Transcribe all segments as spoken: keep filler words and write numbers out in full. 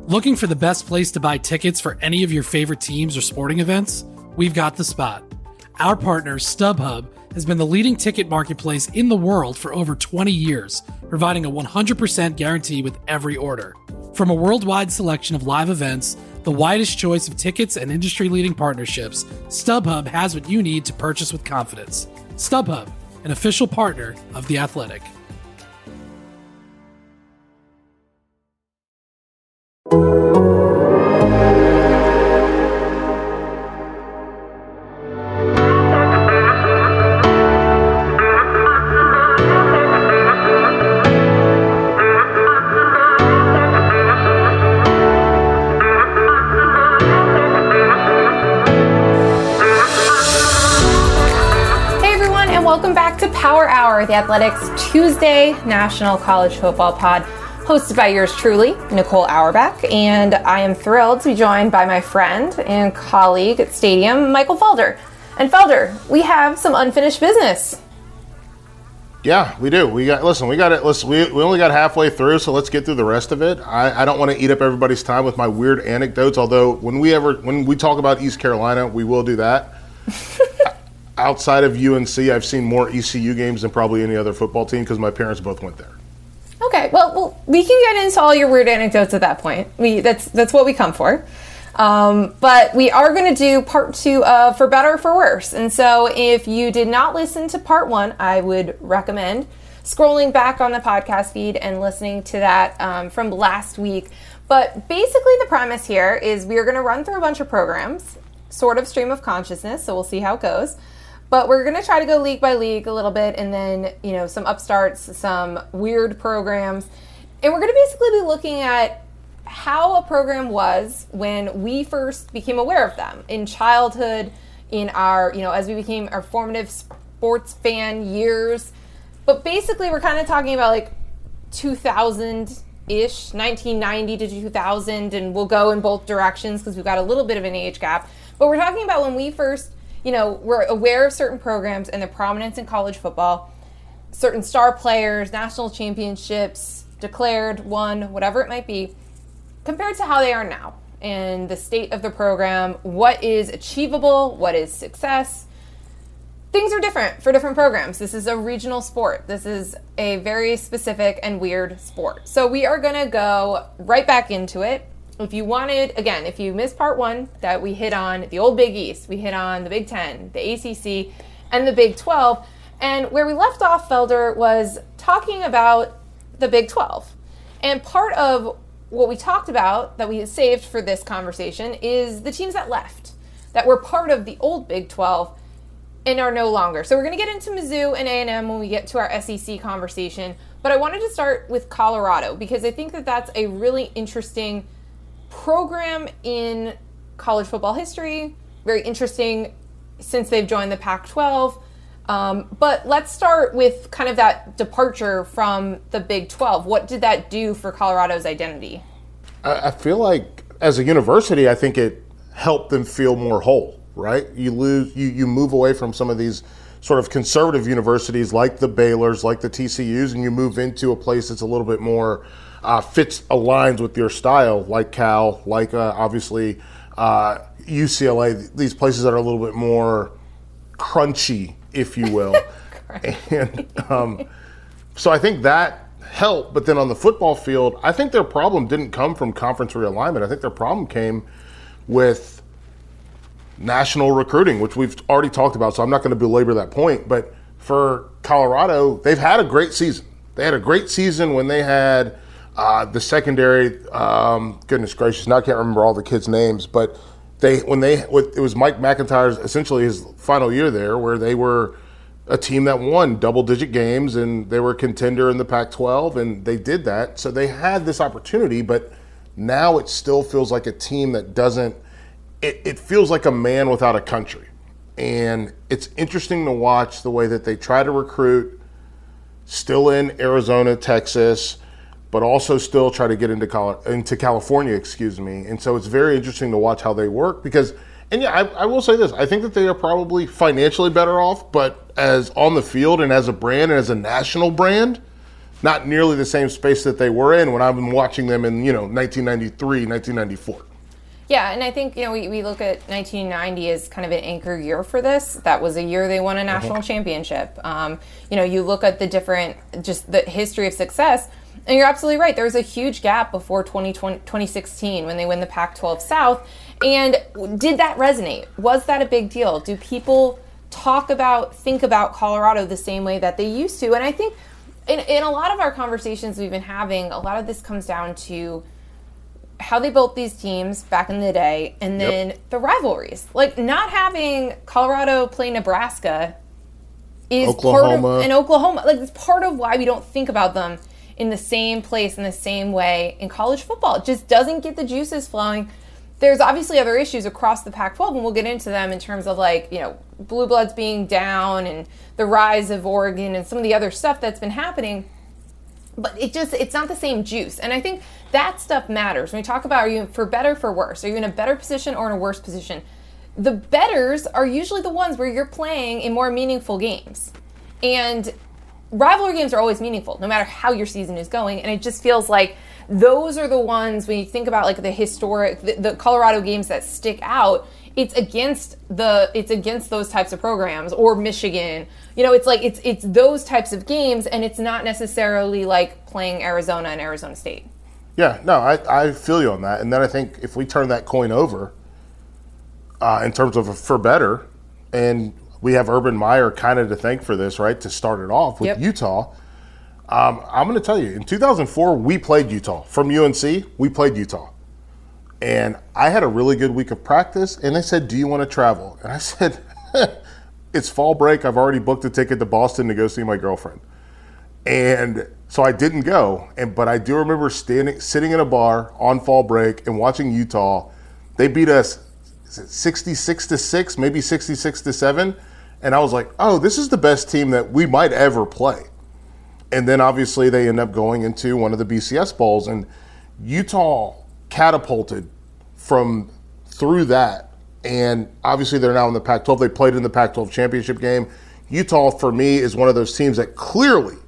Looking for the best place to buy tickets for any of your favorite teams or sporting events? We've got the spot. Our partner, StubHub, has been the leading ticket marketplace in the world for over twenty years, providing a one hundred percent guarantee with every order. From a worldwide selection of live events, the widest choice of tickets and industry-leading partnerships, StubHub has what you need to purchase with confidence. StubHub, an official partner of The Athletic. Power Hour, The Athletic's Tuesday National College Football Pod, hosted by yours truly, Nicole Auerbach, and I am thrilled to be joined by my friend and colleague at Stadium, Michael Felder. And Felder, we have some unfinished business. Yeah, we do. We got listen. We got it. Listen, we we only got halfway through, so let's get through the rest of it. I, I don't want to eat up everybody's time with my weird anecdotes. Although when we ever when we talk about East Carolina, we will do that. Outside of U N C, I've seen more E C U games than probably any other football team because my parents both went there. Okay, well, well, we can get into all your weird anecdotes at that point. We that's that's what we come for. Um, but we are going to do part two of For Better or For Worse. And so if you did not listen to part one, I would recommend scrolling back on the podcast feed and listening to that um, from last week. But basically the premise here is we are going to run through a bunch of programs, sort of stream of consciousness, so we'll see how it goes. But we're going to try to go league by league a little bit, and then, you know, some upstarts, some weird programs. And we're going to basically be looking at how a program was when we first became aware of them in childhood, in our, you know, as we became our formative sports fan years. But basically, we're kind of talking about like two thousand-ish, nineteen ninety to two thousand, and we'll go in both directions because we've got a little bit of an age gap. But we're talking about when we first, you know, we're aware of certain programs and their prominence in college football, certain star players, national championships, declared, won, whatever it might be, compared to how they are now and the state of the program, what is achievable, what is success. Things are different for different programs. This is a regional sport. This is a very specific and weird sport. So we are going to go right back into it. If you wanted, again, if you missed part one, that we hit on the old Big East, we hit on the Big Ten, the A C C, and the Big twelve. And where we left off, Felder, was talking about the Big twelve. And part of what we talked about that we saved for this conversation is the teams that left, that were part of the old Big twelve and are no longer. So we're going to get into Mizzou and A and M when we get to our S E C conversation. But I wanted to start with Colorado because I think that that's a really interesting program in college football history, very interesting since they've joined the Pac twelve. Um, but let's start with kind of that departure from the Big twelve. What did that do for Colorado's identity? I, I feel like as a university, I think it helped them feel more whole, right? You lose, you, you move away from some of these sort of conservative universities like the Baylors, like the T C Us, and you move into a place that's a little bit more Uh, fits, aligns with your style, like Cal, like uh, obviously uh, U C L A, these places that are a little bit more crunchy, if you will. and um, so I think that helped. But then on the football field, I think their problem didn't come from conference realignment. I think their problem came with national recruiting, which we've already talked about, so I'm not going to belabor that point. But for Colorado, they've had a great season. They had a great season when they had Uh, the secondary, um, goodness gracious, now I can't remember all the kids' names, but they when they it was Mike McIntyre's essentially his final year there, where they were a team that won double-digit games and they were a contender in the Pac twelve, and they did that. So they had this opportunity, but now it still feels like a team that doesn't. It, it feels like a man without a country, and it's interesting to watch the way that they try to recruit, still in Arizona, Texas, but also still try to get into Col- into California, excuse me. And so it's very interesting to watch how they work because, and yeah, I, I will say this, I think that they are probably financially better off, but as on the field and as a brand and as a national brand, not nearly the same space that they were in when I've been watching them in, you know, nineteen ninety-three, nineteen ninety-four. Yeah, and I think, you know, we, we look at nineteen ninety as kind of an anchor year for this. That was a year they won a national uh-huh. championship. Um, you know, you look at the different, just the history of success, and you're absolutely right. There was a huge gap before twenty twenty, twenty sixteen when they win the Pac twelve South. And did that resonate? Was that a big deal? Do people talk about, think about Colorado the same way that they used to? And I think in, in a lot of our conversations we've been having, a lot of this comes down to how they built these teams back in the day, and then yep. the rivalries. Like, not having Colorado play Nebraska is Oklahoma. part of, and Oklahoma. Like, it's part of why we don't think about them in the same place, in the same way in college football. It just doesn't get the juices flowing. There's obviously other issues across the Pac twelve, and we'll get into them in terms of, like, you know, Blue Bloods being down and the rise of Oregon and some of the other stuff that's been happening. But it just, it's not the same juice. And I think that stuff matters. When we talk about, are you for better, for worse? Are you in a better position or in a worse position? The betters are usually the ones where you're playing in more meaningful games. And rivalry games are always meaningful, no matter how your season is going. And it just feels like those are the ones, when you think about like the historic, the, the Colorado games that stick out, it's against the, it's against those types of programs, or Michigan. You know, it's like, it's it's those types of games, and it's not necessarily like playing Arizona and Arizona State. Yeah, no, I, I feel you on that. And then I think if we turn that coin over uh, in terms of a for better, and we have Urban Meyer kind of to thank for this, right, to start it off with yep. Utah. Um, I'm going to tell you, in two thousand four, we played Utah. From U N C, we played Utah. And I had a really good week of practice, and they said, do you want to travel? And I said, it's fall break. I've already booked a ticket to Boston to go see my girlfriend. And so I didn't go. And but I do remember standing, sitting in a bar on fall break and watching Utah. They beat us sixty-six to six, maybe sixty-six to seven. And I was like, oh, this is the best team that we might ever play. And then obviously they end up going into one of the B C S bowls, and Utah catapulted from through that. And obviously they're now in the Pac twelve. They played in the Pac twelve championship game. Utah, for me, is one of those teams that clearly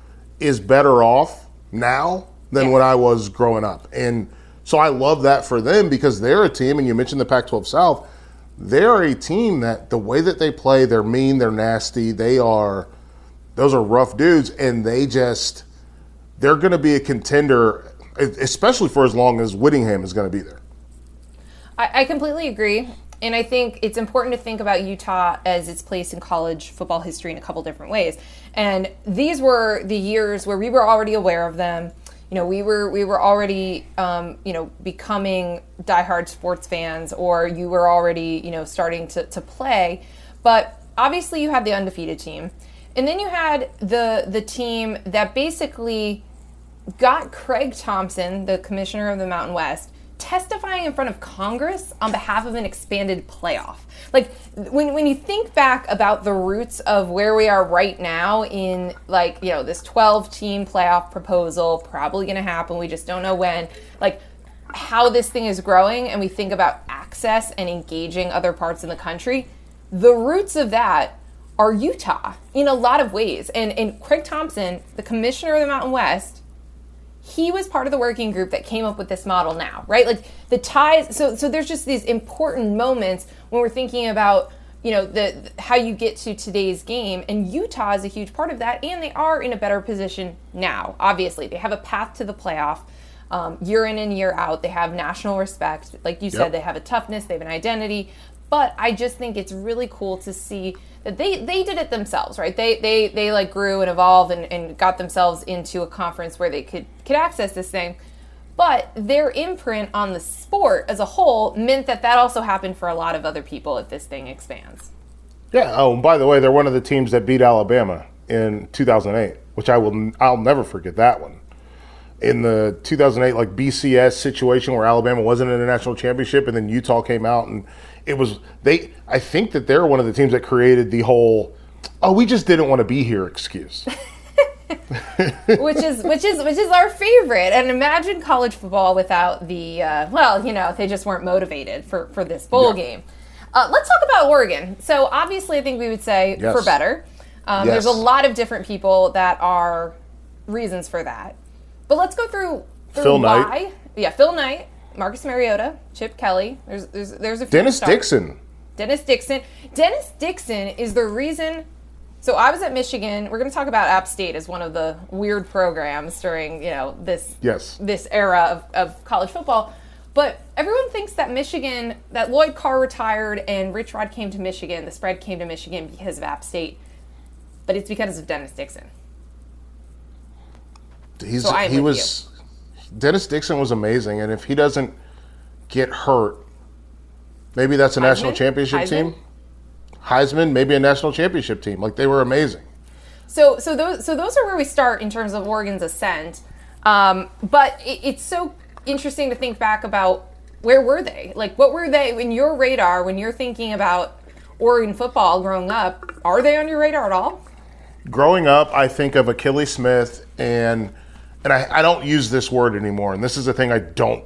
is better off now than yeah. when I was growing up. And so I love that for them, because they're a team, and you mentioned the Pac twelve South, they're a team that the way that they play, they're mean, they're nasty, they are, those are rough dudes, and they just, they're going to be a contender, especially for as long as Whittingham is going to be there. I, I completely agree. And I think it's important to think about Utah as its place in college football history in a couple different ways. And these were the years where we were already aware of them. You know, we were we were already, um, you know, becoming diehard sports fans, or you were already, you know, starting to, to play. But obviously you had the undefeated team. And then you had the the team that basically got Craig Thompson, the commissioner of the Mountain West, testifying in front of Congress on behalf of an expanded playoff. Like, when when you think back about the roots of where we are right now in, like, you know, this twelve-team playoff proposal, probably going to happen, we just don't know when, like, how this thing is growing, and we think about access and engaging other parts in the country, the roots of that are Utah in a lot of ways. And, and Craig Thompson, the commissioner of the Mountain West, he was part of the working group that came up with this model now, right? Like, the ties, so so there's just these important moments when we're thinking about, you know, the how you get to today's game, and Utah is a huge part of that, and they are in a better position now. Obviously, they have a path to the playoff um, year in and year out. They have national respect. Like you said, yep. They have a toughness, they have an identity. But I just think it's really cool to see that they, they did it themselves, right? They they they like grew and evolved and, and got themselves into a conference where they could could access this thing. But their imprint on the sport as a whole meant that that also happened for a lot of other people if this thing expands. Yeah. Oh, and by the way, they're one of the teams that beat Alabama in two thousand eight, which I will I'll never forget that one. In the two thousand eight like B C S situation where Alabama wasn't in a national championship, and then Utah came out, and it was they. I think that they're one of the teams that created the whole "oh, we just didn't want to be here" excuse. which is which is which is our favorite. And imagine college football without the uh, well, you know, they just weren't motivated for for this bowl yeah. game. Uh, let's talk about Oregon. So obviously, I think we would say yes. for better. Um, yes. There's a lot of different people that are reasons for that. But let's go through, through Phil why. Knight. Yeah, Phil Knight, Marcus Mariota, Chip Kelly. There's there's there's a few Dennis stars. Dixon. Dennis Dixon. Dennis Dixon is the reason. So I was at Michigan. We're going to talk about App State as one of the weird programs during, you know, this Yes. this era of, of college football. But everyone thinks that Michigan, that Lloyd Carr retired and Rich Rod came to Michigan, the spread came to Michigan because of App State. But it's because of Dennis Dixon. He's So I am he with was Dennis Dixon was amazing, and if he doesn't get hurt, maybe that's a national Heisman? championship Heisman? team. Heisman, maybe a national championship team. Like, they were amazing. So, so those, so those are where we start in terms of Oregon's ascent. Um, but it, it's so interesting to think back about where were they? Like, what were they in your radar when you're thinking about Oregon football growing up? Are they on your radar at all? Growing up, I think of Achilles Smith, and and I, I don't use this word anymore. And this is the thing I don't.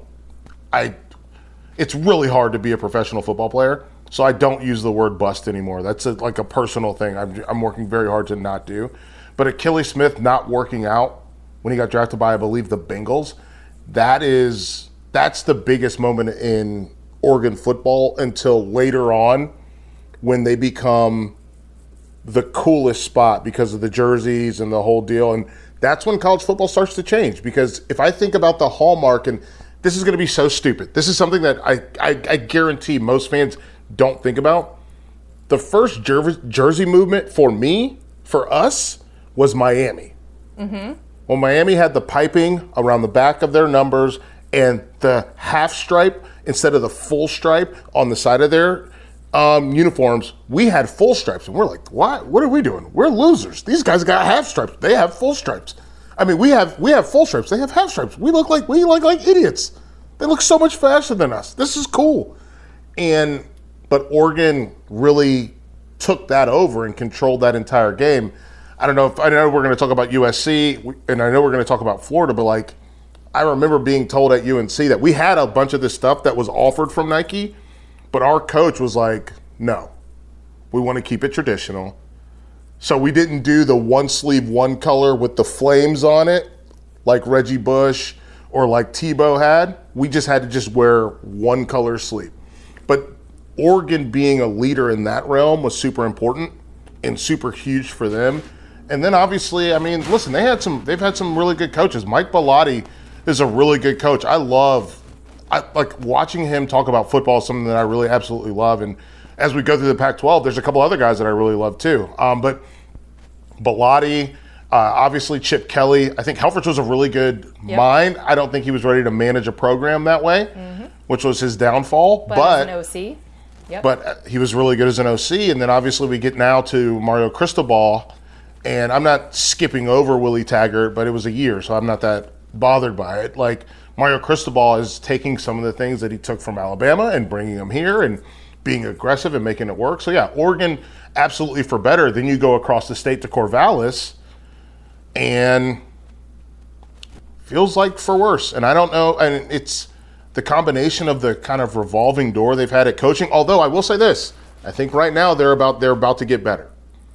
I. It's really hard to be a professional football player, so I don't use the word bust anymore. That's a, like a personal thing. I'm I'm working very hard to not do. But Achilles Smith not working out when he got drafted by, I believe, the Bengals. That is that's the biggest moment in Oregon football until later on, when they become the coolest spot because of the jerseys and the whole deal. And that's when college football starts to change. Because if I think about the hallmark, and this is going to be so stupid, this is something that I, I, I guarantee most fans don't think about. The first jer- jersey movement for me, for us, was Miami. Mm-hmm. When Miami had the piping around the back of their numbers and the half stripe instead of the full stripe on the side of their Um, uniforms, we had full stripes, and we're like, what? What are we doing? We're losers. These guys got half stripes. They have full stripes. I mean, we have we have full stripes. They have half stripes. We look like we look like idiots. They look so much faster than us. This is cool. And but Oregon really took that over and controlled that entire game. I don't know if I know we're going to talk about U S C, and I know we're going to talk about Florida, but like, I remember being told at U N C that we had a bunch of this stuff that was offered from Nike. But our coach was like, no, we want to keep it traditional. So we didn't do the one sleeve, one color with the flames on it like Reggie Bush or like Tebow had. We just had to just wear one color sleeve. But Oregon being a leader in that realm was super important and super huge for them. And then obviously, I mean, listen, they had some, they've had some really good coaches. Mike Bellotti is a really good coach. I love I like watching him talk about football is something that I really absolutely love. And as we go through the Pac twelve, there's a couple other guys that I really love too. Um, but Bellotti, uh, obviously Chip Kelly. I think Helfrich was a really good Yep. mind. I don't think he was ready to manage a program that way, mm-hmm. which was his downfall. But, But, as an O C, yep. but he was really good as an O C. And then obviously we get now to Mario Cristobal. And I'm not skipping over Willie Taggart, but it was a year, so I'm not that bothered by it. Like, Mario Cristobal is taking some of the things that he took from Alabama and bringing them here and being aggressive and making it work. So, yeah, Oregon absolutely for better. Then you go across the state to Corvallis and feels like for worse. And I don't know. And it's the combination of the kind of revolving door they've had at coaching. Although I will say this, I think right now they're about they're about to get better.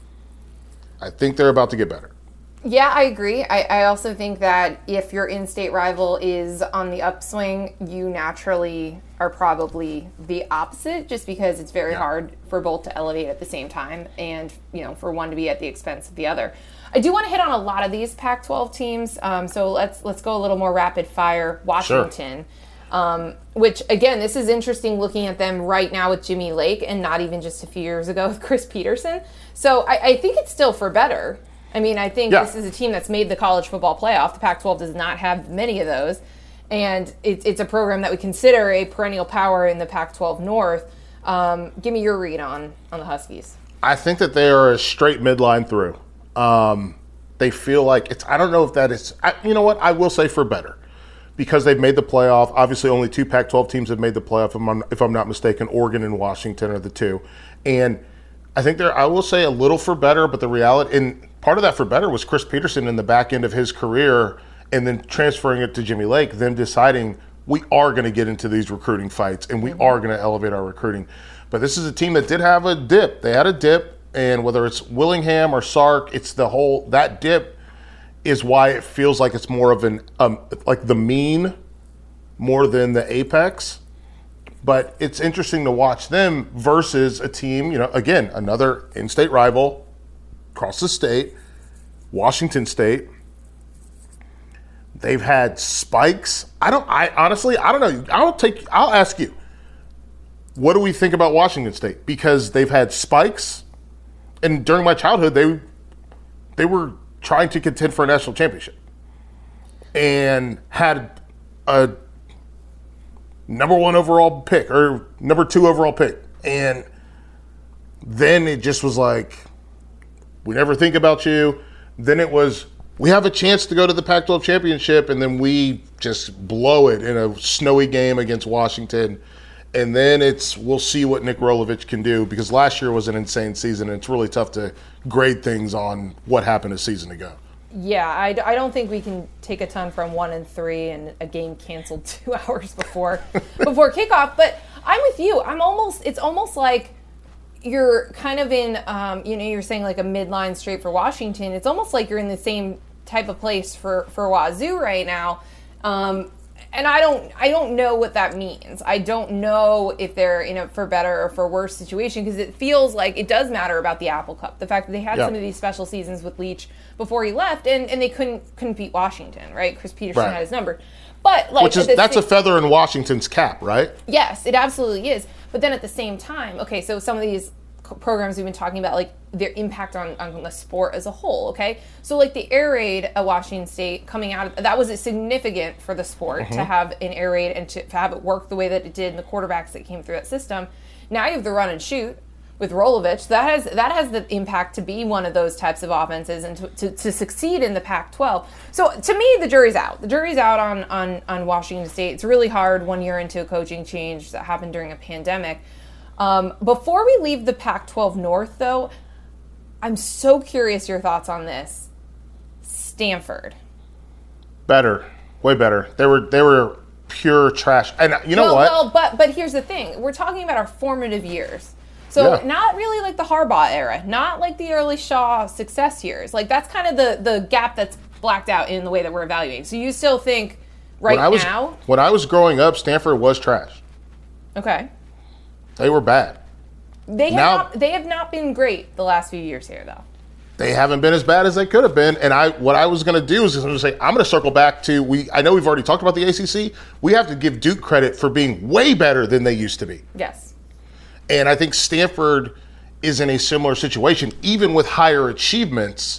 I think they're about to get better. Yeah, I agree. I, I also think that if your in-state rival is on the upswing, you naturally are probably the opposite, just because it's very Yeah. hard for both to elevate at the same time and, you know, for one to be at the expense of the other. I do want to hit on a lot of these Pac twelve teams, um, so let's let's go a little more rapid fire. Washington, sure. um, which, again, this is interesting looking at them right now with Jimmy Lake and not even just a few years ago with Chris Peterson. So I, I think it's still for better. I mean, I think yeah. this is a team that's made the college football playoff. The Pac twelve does not have many of those. And it's, it's a program that we consider a perennial power in the Pac twelve North. Um, give me your read on, on the Huskies. I think that they are a straight midline through. Um, they feel like it's, I don't know if that is, I, you know what, I will say for better. Because they've made the playoff. Obviously, only two Pac twelve teams have made the playoff, if I'm, if I'm not mistaken. Oregon and Washington are the two. And I think they're, I will say a little for better, but the reality, and part of that for better was Chris Peterson in the back end of his career and then transferring it to Jimmy Lake, them deciding we are going to get into these recruiting fights and we mm-hmm. are going to elevate our recruiting. But this is a team that did have a dip. They had a dip, and whether it's Willingham or Sark, it's the whole, that dip is why it feels like it's more of an um, like the mean more than the apex. But it's interesting to watch them versus a team, you know, again, another in-state rival across the state, Washington State. They've had spikes. I don't I honestly, I don't know. I'll take I'll ask you. What do we think about Washington State? Because they've had spikes, and during my childhood they they were trying to contend for a national championship and had a number one overall pick or number two overall pick. And then it just was like, we never think about you. Then it was, we have a chance to go to the Pac twelve championship, and then we just blow it in a snowy game against Washington. And then it's, we'll see what Nick Rolovich can do, because last year was an insane season, and it's really tough to grade things on what happened a season ago. Yeah, I, I don't think we can take a ton from one and three and a game canceled two hours before before kickoff. But I'm with you. I'm almost. It's almost like you're kind of in. Um, you know, you're saying like a midline straight for Washington. It's almost like you're in the same type of place for for Wazoo right now. Um, and I don't. I don't know what that means. I don't know if they're in a for better or for worse situation, because it feels like it does matter about the Apple Cup. The fact that they had yeah. some of these special seasons with Leach before he left, and, and they couldn't couldn't beat Washington, right? Chris Peterson right. had his number. But like, Which is that's same, a feather in Washington's cap, right? Yes, it absolutely is. But then at the same time, okay, so some of these programs we've been talking about, like their impact on, on the sport as a whole, okay? So like the air raid at Washington State coming out of, that was significant for the sport mm-hmm. to have an air raid and to, to have it work the way that it did and the quarterbacks that came through that system. Now you have the run and shoot with Rolovich. That has that has the impact to be one of those types of offenses and to, to, to succeed in the Pac twelve. So to me, the jury's out. The jury's out on, on, on Washington State. It's really hard one year into a coaching change that happened during a pandemic. Um, before we leave the Pac twelve North, though, I'm so curious your thoughts on this. Stanford. Better. Way better. They were they were pure trash. And you know well, what? Well, but but here's the thing. We're talking about our formative years. So yeah. not really like the Harbaugh era, not like the early Shaw success years. Like that's kind of the, the gap that's blacked out in the way that we're evaluating. So you still think right when I was, now? When I was growing up, Stanford was trash. Okay. They were bad. They have now, not, they have not been great the last few years here, though. They haven't been as bad as they could have been. And I, what I was going to do is going to say, I'm going to circle back to, we. I know we've already talked about the A C C. We have to give Duke credit for being way better than they used to be. Yes. And I think Stanford is in a similar situation, even with higher achievements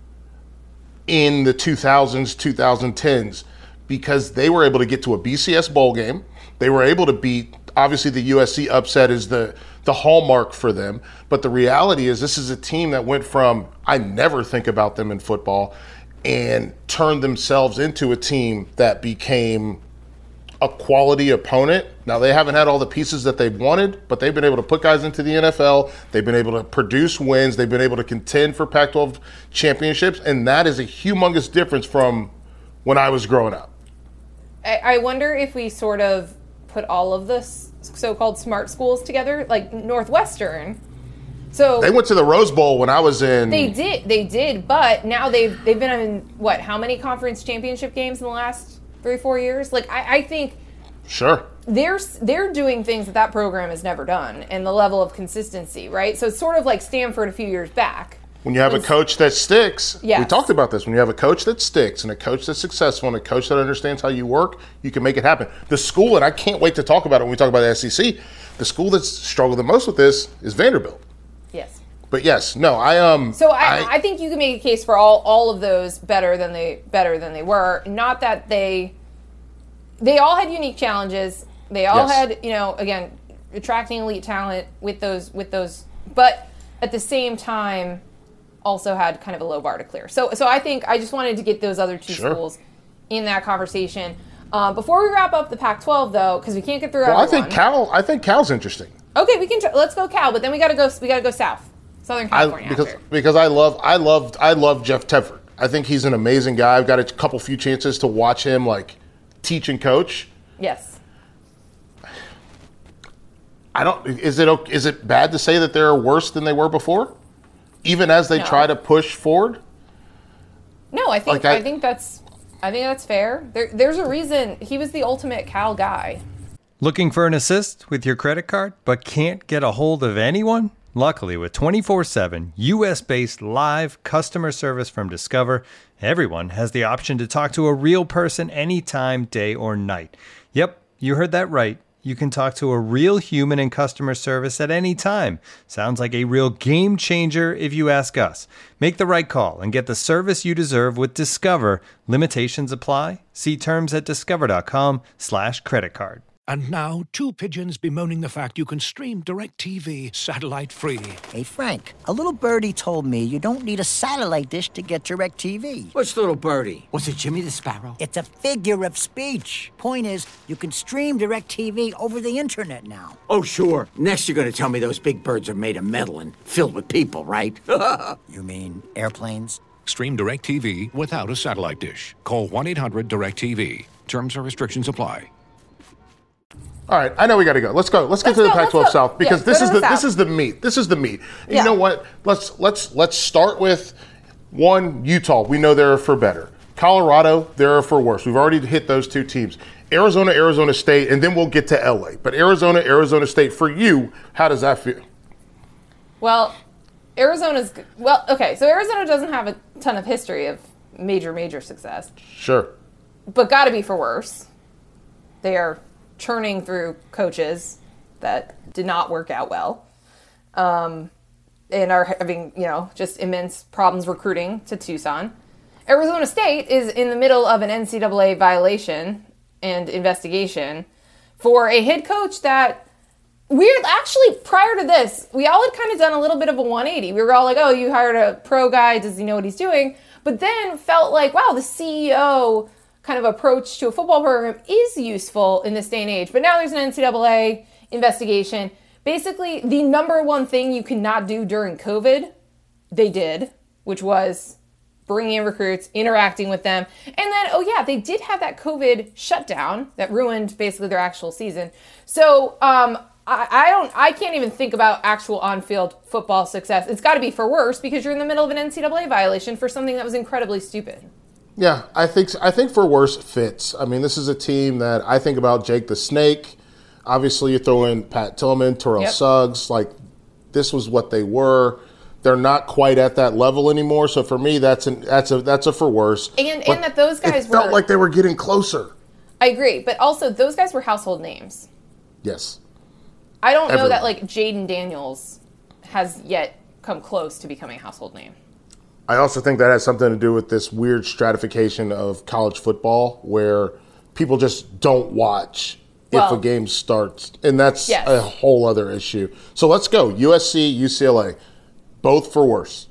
in the two thousands, twenty tens, because they were able to get to a B C S bowl game. They were able to beat, obviously the U S C upset is the, the hallmark for them. But the reality is this is a team that went from, I never think about them in football, and turned themselves into a team that became a quality opponent. Now, they haven't had all the pieces that they've wanted, but they've been able to put guys into the N F L. They've been able to produce wins. They've been able to contend for Pac twelve championships, and that is a humongous difference from when I was growing up. I, I wonder if we sort of put all of the so-called smart schools together, like Northwestern. So they went to the Rose Bowl when I was in. They did, they did, but now they've they've been in what? How many conference championship games in the last three, four years? Like I, I think. Sure. They're they're doing things that that program has never done, and the level of consistency, right? So it's sort of like Stanford a few years back. When you have when, a coach that sticks, yes. we talked about this. When you have a coach that sticks and a coach that's successful and a coach that understands how you work, you can make it happen. The school, and I can't wait to talk about it when we talk about the S E C, the school that's struggled the most with this is Vanderbilt. Yes. But yes, no, I um. So I, I, I think you can make a case for all, all of those better than they better than they were. Not that they they all had unique challenges. They all yes. had, you know, again, attracting elite talent with those with those, but at the same time, also had kind of a low bar to clear. So so I think I just wanted to get those other two sure. schools in that conversation. Um, before we wrap up the Pac twelve, though, because we can't get through well, everyone. I think Cal. I think Cal's interesting. Okay, we can. Tr- let's go Cal, but then we got to go. We got to go south, Southern California. I, because after. because I love I loved I love Jeff Tedford. I think he's an amazing guy. I've got a couple few chances to watch him like teach and coach. Yes. I don't. Is it is it bad to say that they're worse than they were before, even as they no. try to push forward? No, I think Like I, I think that's I think that's fair. There, there's a reason he was the ultimate Cal guy. Looking for an assist with your credit card, but can't get a hold of anyone? Luckily, with twenty-four seven U S-based live customer service from Discover, everyone has the option to talk to a real person anytime, day or night. Yep, you heard that right. You can talk to a real human in customer service at any time. Sounds like a real game changer if you ask us. Make the right call and get the service you deserve with Discover. Limitations apply. See terms at discover.com slash credit card. And now, two pigeons bemoaning the fact you can stream DirecTV satellite-free. Hey, Frank, a little birdie told me you don't need a satellite dish to get DirecTV. Which little birdie? Was it Jimmy the Sparrow? It's a figure of speech. Point is, you can stream DirecTV over the internet now. Oh, sure. Next you're going to tell me those big birds are made of metal and filled with people, right? You mean airplanes? Stream DirecTV without a satellite dish. Call one eight hundred direct T V. Terms and restrictions apply. All right, I know we got to go. Let's go. Let's get Let's to the go, Pac twelve let's go. South because Yeah, this go is to the the this South. is the meat. This is the meat. And Yeah. You know what? Let's let's let's start with one Utah. We know they're for better. Colorado, they're for worse. We've already hit those two teams. Arizona, Arizona State, and then we'll get to L A. But Arizona, Arizona State, for you, how does that feel? Well, Arizona's well, okay. So Arizona doesn't have a ton of history of major, major success, Sure. but got to be for worse. They are churning through coaches that did not work out well, um, and are having, you know, just immense problems recruiting to Tucson. Arizona State is in the middle of an N C double A violation and investigation for a head coach that we're actually, prior to this, we all had kind of done a little bit of a one eighty. We were all like, oh, you hired a pro guy, does he know what he's doing? But then felt like, wow, the C E O kind of approach to a football program is useful in this day and age. But now there's an N C double A investigation. Basically, the number one thing you cannot do during COVID, they did, which was bringing in recruits, interacting with them. And then, oh yeah, they did have that COVID shutdown that ruined basically their actual season. So um, I, I don't, I can't even think about actual on-field football success. It's got to be for worse because you're in the middle of an N C double A violation for something that was incredibly stupid. Yeah, I think I think for worse fits. I mean, this is a team that I think about Jake the Snake. Obviously, you throw in Pat Tillman, Terrell Yep. Suggs. Like, this was what they were. They're not quite at that level anymore. So for me, that's an that's a that's a for worse. And But and that those guys it were. felt like they were getting closer. I agree, but also those guys were household names. Yes. I don't know Everyone. that like Jaden Daniels has yet come close to becoming a household name. I also think that has something to do with this weird stratification of college football where people just don't watch Well, if a game starts. And that's yes. a whole other issue. So let's go. U S C, U C L A, both for worse.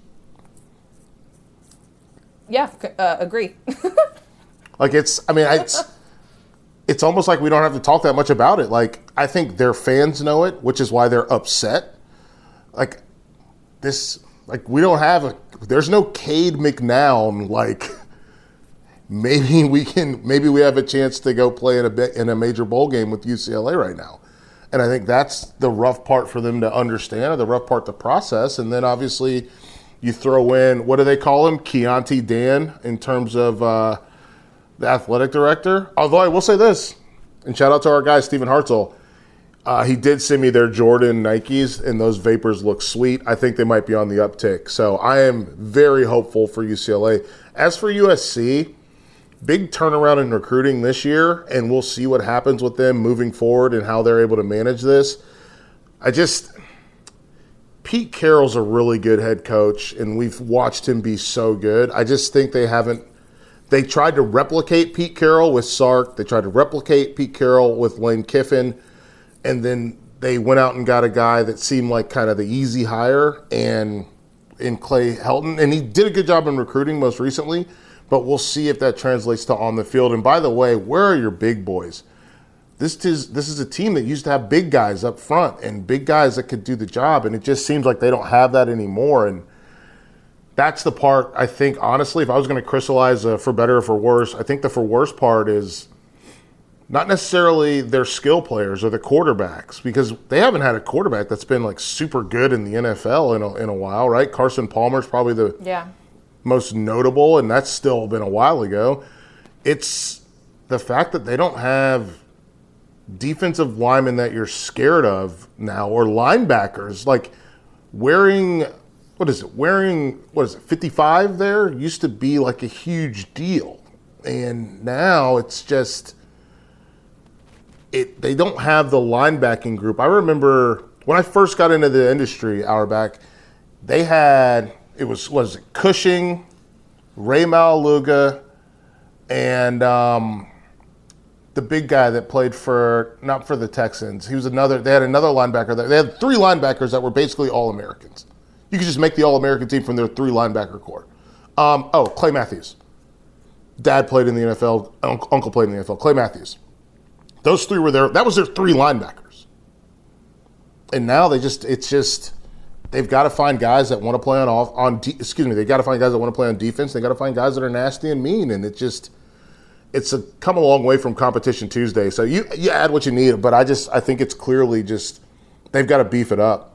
Yeah, c- uh, agree. Like, it's, I mean, it's, it's almost like we don't have to talk that much about it. Like, I think their fans know it, which is why they're upset. Like, this, like, we don't have a, there's no Cade McNown, like, maybe we can, maybe we have a chance to go play in a bit in a major bowl game with U C L A right now. And I think that's the rough part for them to understand, or the rough part to process. And then obviously you throw in, what do they call him? Keontae Dan in terms of uh, the athletic director. Although I will say this, and shout out to our guy, Stephen Hartzell. Uh, he did send me their Jordan Nikes, and those Vapors look sweet. I think they might be on the uptick. So I am very hopeful for U C L A. As for U S C, big turnaround in recruiting this year, and we'll see what happens with them moving forward and how they're able to manage this. I just, Pete Carroll's a really good head coach, and we've watched him be so good. I just think they haven't, they tried to replicate Pete Carroll with Sark. They tried to replicate Pete Carroll with Lane Kiffin, and then they went out and got a guy that seemed like kind of the easy hire, and in Clay Helton, and he did a good job in recruiting most recently. But we'll see if that translates to on the field. And by the way, where are your big boys? This is this is a team that used to have big guys up front and big guys that could do the job, and it just seems like they don't have that anymore. And that's the part, I think, honestly, if I was going to crystallize a for better or for worse, I think the for worse part is not necessarily their skill players or the quarterbacks, because they haven't had a quarterback that's been like super good in the N F L in a, in a while, right? Carson Palmer's probably the Yeah. most notable, and that's still been a while ago. It's the fact that they don't have defensive linemen that you're scared of now, or linebackers. Like wearing, what is it, wearing, what is it, fifty-five there used to be like a huge deal. And now it's just, it. they don't have the linebacking group. I remember when I first got into the industry, Auerbach, they had, it was, was it Cushing, Ray Malaluga, and um, the big guy that played for, not for the Texans. He was another, they had another linebacker there. They had three linebackers that were basically All-Americans. You could just make the All-American team from their three linebacker core. Um, oh, Clay Matthews. Dad played in the N F L. Uncle played in the N F L. Clay Matthews. Those three were there. That was their three linebackers. And now they just, it's just, they've got to find guys that want to play on off, on, de- excuse me, they got to find guys that want to play on defense. They got to find guys that are nasty and mean. And it just, it's a, come a long way from Competition Tuesday. So you, you add what you need, but I just, I think it's clearly just, they've got to beef it up.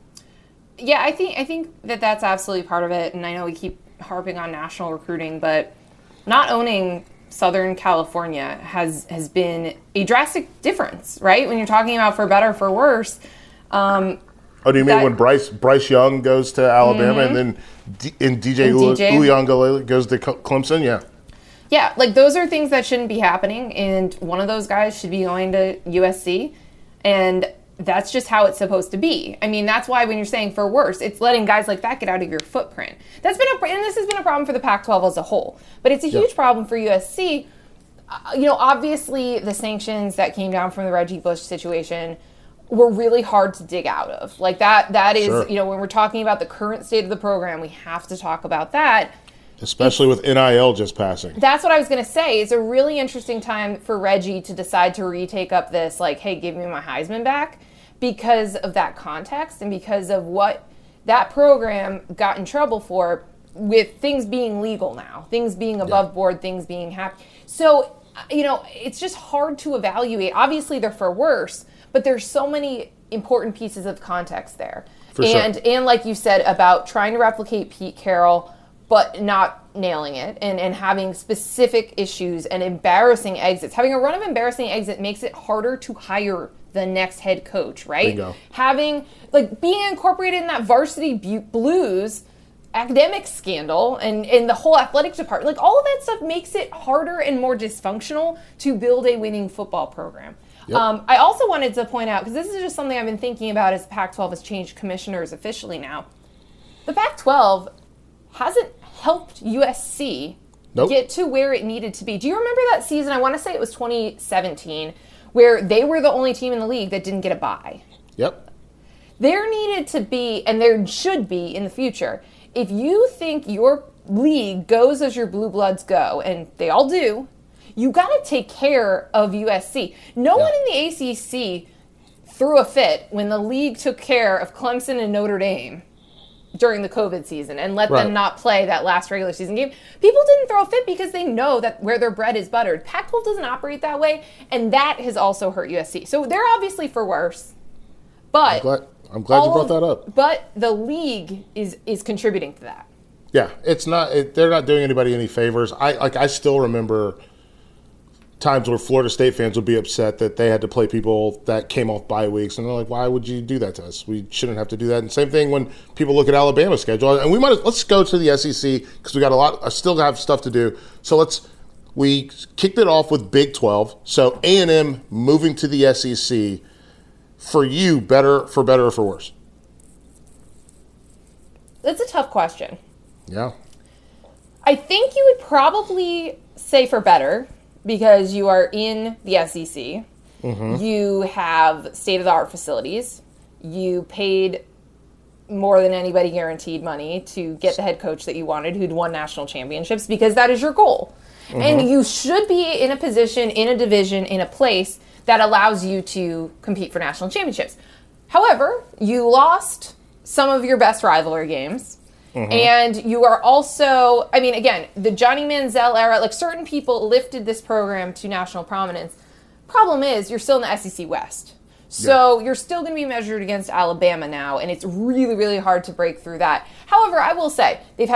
Yeah, I think, I think that that's absolutely part of it. And I know we keep harping on national recruiting, but not owning Southern California has has been a drastic difference, right? When you're talking about for better or for worse. Um, oh, do you mean that, when Bryce Bryce Young goes to Alabama mm-hmm. and then D, and D J Uiagalelei goes to Clemson? Yeah. Yeah, like those are things that shouldn't be happening, and one of those guys should be going to U S C, and that's just how it's supposed to be. I mean, that's why when you're saying for worse, it's letting guys like that get out of your footprint. That's been a, and this has been a problem for the Pac twelve as a whole, but it's a huge yeah. problem for U S C. Uh, you know, obviously the sanctions that came down from the Reggie Bush situation were really hard to dig out of. Like that, that is, sure. you know, when we're talking about the current state of the program, we have to talk about that. Especially it's, with N I L just passing. That's what I was going to say. It's a really interesting time for Reggie to decide to retake up this, like, hey, give me my Heisman back, because of that context and because of what that program got in trouble for with things being legal now, things being above yeah. board, things being happy. So, you know, it's just hard to evaluate. Obviously, they're for worse, but there's so many important pieces of context there. For and, sure. and like you said, about trying to replicate Pete Carroll, but not nailing it, and, and having specific issues and embarrassing exits. Having a run of embarrassing exit makes it harder to hire the next head coach, right? Bingo. Having, like, being incorporated in that varsity bu- blues academic scandal and, and the whole athletic department, like, all of that stuff makes it harder and more dysfunctional to build a winning football program. Yep. Um, I also wanted to point out, because this is just something I've been thinking about as Pac twelve has changed commissioners officially now. The Pac twelve hasn't helped U S C nope. get to where it needed to be. Do you remember that season? I want to say it was twenty seventeen, where they were the only team in the league that didn't get a bye. Yep. There needed to be, and there should be in the future, if you think your league goes as your blue bloods go, and they all do, you got to take care of U S C. No yeah. one in the A C C threw a fit when the league took care of Clemson and Notre Dame during the COVID season and let right. them not play that last regular season game. People didn't throw a fit because they know that where their bread is buttered. Pac twelve doesn't operate that way, and that has also hurt U S C. So they're obviously for worse, but I'm glad, I'm glad you brought that up. But the league is is contributing to that. Yeah, it's not. It, they're not doing anybody any favors. I like. I still remember times where Florida State fans would be upset that they had to play people that came off bye weeks, and they're like, "Why would you do that to us? We shouldn't have to do that." And same thing when people look at Alabama's schedule, and we might let's go to the S E C because we got a lot. I still have stuff to do. So let's. We kicked it off with Big twelve. So A and M moving to the S E C. For you, better for better or for worse? That's a tough question. Yeah. I think you would probably say for better, because you are in the S E C. Mm-hmm. You have state-of-the-art facilities. You paid more than anybody guaranteed money to get the head coach that you wanted who'd won national championships, because that is your goal. Mm-hmm. And you should be in a position, in a division, in a place that allows you to compete for national championships. However, you lost some of your best rivalry games. Mm-hmm. And you are also, I mean, again, the Johnny Manziel era, like certain people lifted this program to national prominence. Problem is, you're still in the S E C West. So yeah. you're still going to be measured against Alabama now, and it's really, really hard to break through that. However, I will say, they've had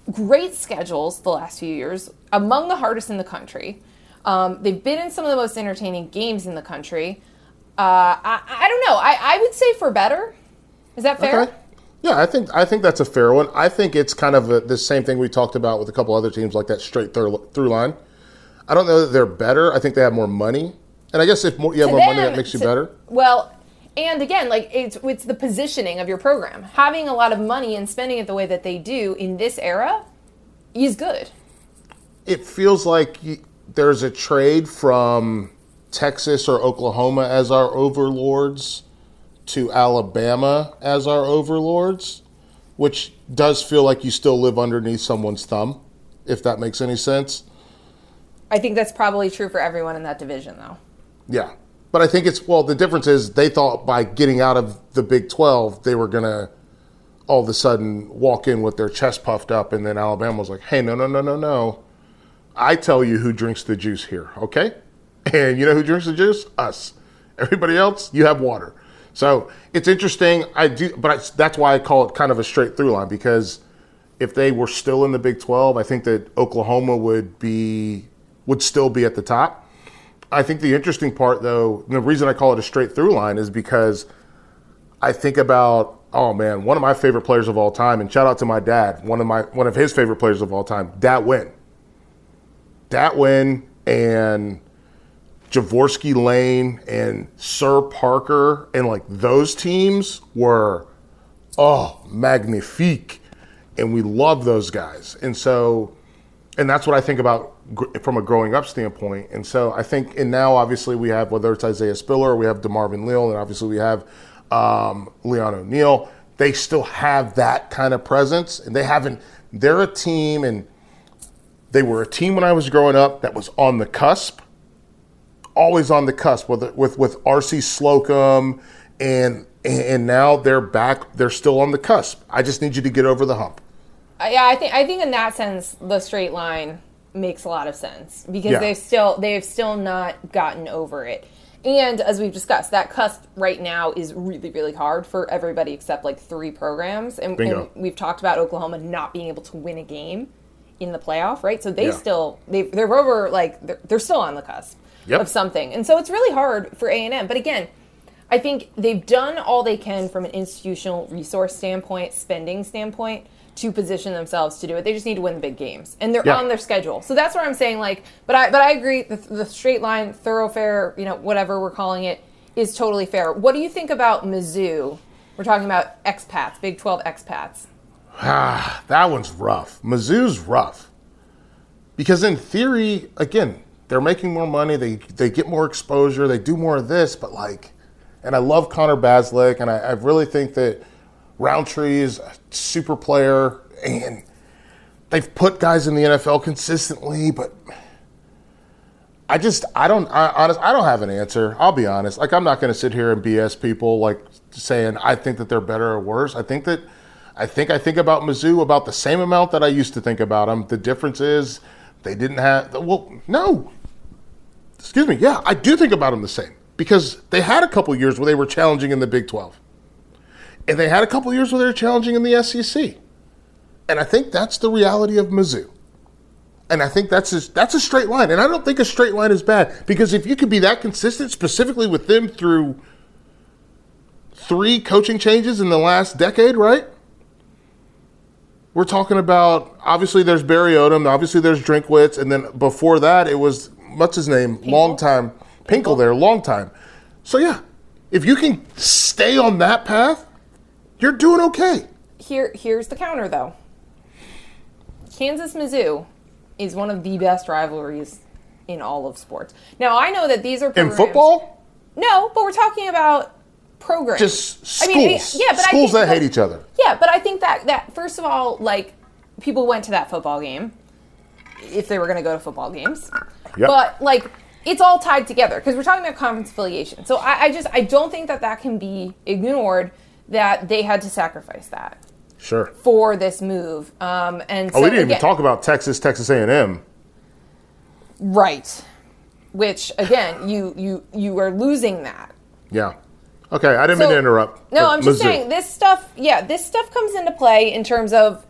great schedules the last few years, among the hardest in the country. Um, they've been in some of the most entertaining games in the country. Uh, I, I don't know. I, I would say for better. Is that fair? Okay. Yeah, I think I think that's a fair one. I think it's kind of a, the same thing we talked about with a couple other teams, like that straight through, through line. I don't know that they're better. I think they have more money. And I guess if more, you have To more money, them, that makes you to- better. Well, and again, like it's it's the positioning of your program. Having a lot of money and spending it the way that they do in this era is good. It feels like you, there's a trade from Texas or Oklahoma as our overlords to Alabama as our overlords, which does feel like you still live underneath someone's thumb, if that makes any sense. I think that's probably true for everyone in that division, though. Yeah. But I think it's, well, the difference is they thought by getting out of the Big twelve, they were going to all of a sudden walk in with their chest puffed up, and then Alabama was like, hey, no, no, no, no, no. I tell you who drinks the juice here, okay? And you know who drinks the juice? Us. Everybody else, you have water. So it's interesting. I do, but I, that's why I call it kind of a straight through line, because if they were still in the Big twelve, I think that Oklahoma would be would still be at the top. I think the interesting part, though, the reason I call it a straight through line is because I think about, oh man, one of my favorite players of all time, and shout out to my dad, one of my one of his favorite players of all time, Dat Nguyen. Dat Nguyen and Javorsky Lane and Sir Parker and like those teams were, oh, magnifique. And we love those guys. And so, and that's what I think about gr- from a growing up standpoint. And so I think, and now obviously we have, whether it's Isaiah Spiller, we have DeMarvin Leal, and obviously we have um, Leon O'Neal. They still have that kind of presence, and they haven't, they're a team, and they were a team when I was growing up that was on the cusp. Always on the cusp with with with R C Slocum, and and now they're back. They're still on the cusp. I just need you to get over the hump. Uh, yeah, I think I think in that sense, the straight line makes a lot of sense because Yeah. they've still they've still not gotten over it. And as we've discussed, that cusp right now is really, really hard for everybody except like three programs. And, Bingo. and we've talked about Oklahoma not being able to win a game in the playoff, right? So they Yeah. still they they're over like they're, they're still on the cusp. Yep. Of something. And so it's really hard for A and M. But again, I think they've done all they can from an institutional resource standpoint, spending standpoint, to position themselves to do it. They just need to win the big games. And they're Yeah. on their schedule. So that's where I'm saying, like, but I but I agree, the, the straight line, thoroughfare, you know, whatever we're calling it, is totally fair. What do you think about Mizzou? We're talking about expats, Big twelve expats. Ah, that one's rough. Mizzou's rough. Because in theory, again, they're making more money, they they get more exposure, they do more of this, but like, and I love Connor Baslick, and I, I really think that Roundtree is a super player, and they've put guys in the N F L consistently, but I just, I don't, I, honest, I don't have an answer. I'll be honest. Like, I'm not going to sit here and B S people, like, saying I think that they're better or worse. I think that, I think I think about Mizzou about the same amount that I used to think about them. The difference is they didn't have, well, no. Excuse me, yeah, I do think about them the same because they had a couple years where they were challenging in the Big twelve. And they had a couple years where they were challenging in the S E C. And I think that's the reality of Mizzou. And I think that's a, that's a straight line. And I don't think a straight line is bad because if you could be that consistent, specifically with them through three coaching changes in the last decade, right? We're talking about, obviously there's Barry Odom, obviously there's Drinkwitz, and then before that it was, what's his name? Pinkel? Long time. Pinkel there, long time. So yeah, if you can stay on that path, you're doing okay. Here, here's the counter, though. Kansas-Mizzou is one of the best rivalries in all of sports. Now, I know that these are In programs, football, No, but we're talking about programs. just schools. I mean, yeah, but I schools think that hate each other. Yeah, but I think that, that first of all, like, people went to that football game if they were going to go to football games. Yep. But, like, it's all tied together because we're talking about conference affiliation. So I, I just, I don't think that that can be ignored that they had to sacrifice that Sure. for this move. Um, and so, Oh, we didn't even again- talk about Texas, Texas A and M. Right. Which, again, you, you, you are losing that. Yeah. Okay, I didn't mean So- to interrupt. No, but I'm just Mizzou. saying this stuff. Yeah, this stuff comes into play in terms of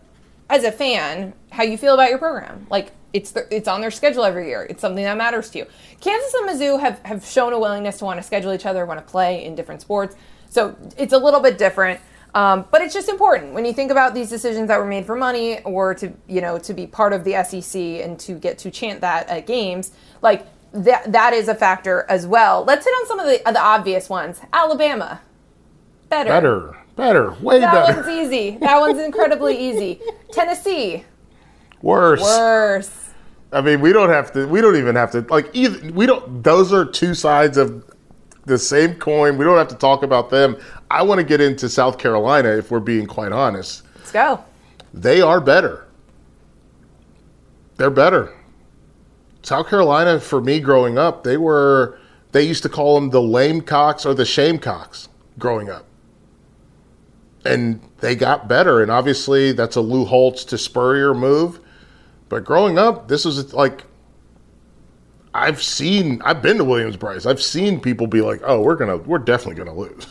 as a fan, how you feel about your program. Like, it's the, it's on their schedule every year. It's something that matters to you. Kansas and Mizzou have, have shown a willingness to want to schedule each other, want to play in different sports. So it's a little bit different. Um, but it's just important when you think about these decisions that were made for money or to, you know, to be part of the S E C and to get to chant that at games. Like, that that is a factor as well. Let's hit on some of the, the obvious ones. Alabama. Better. Better. Better. Way that better. That one's easy. That one's incredibly easy. Tennessee. Worse. Worse. I mean, we don't have to, we don't even have to, like, either, we don't, those are two sides of the same coin. We don't have to talk about them. I want to get into South Carolina, if we're being quite honest. Let's go. They are better. They're better. South Carolina, for me growing up, they were, they used to call them the lame cocks or the shame cocks growing up. And they got better. And obviously, that's a Lou Holtz to Spurrier move. But growing up, this was like, I've seen, I've been to Williams-Brice. I've seen people be like, oh, we're going to, we're definitely going to lose.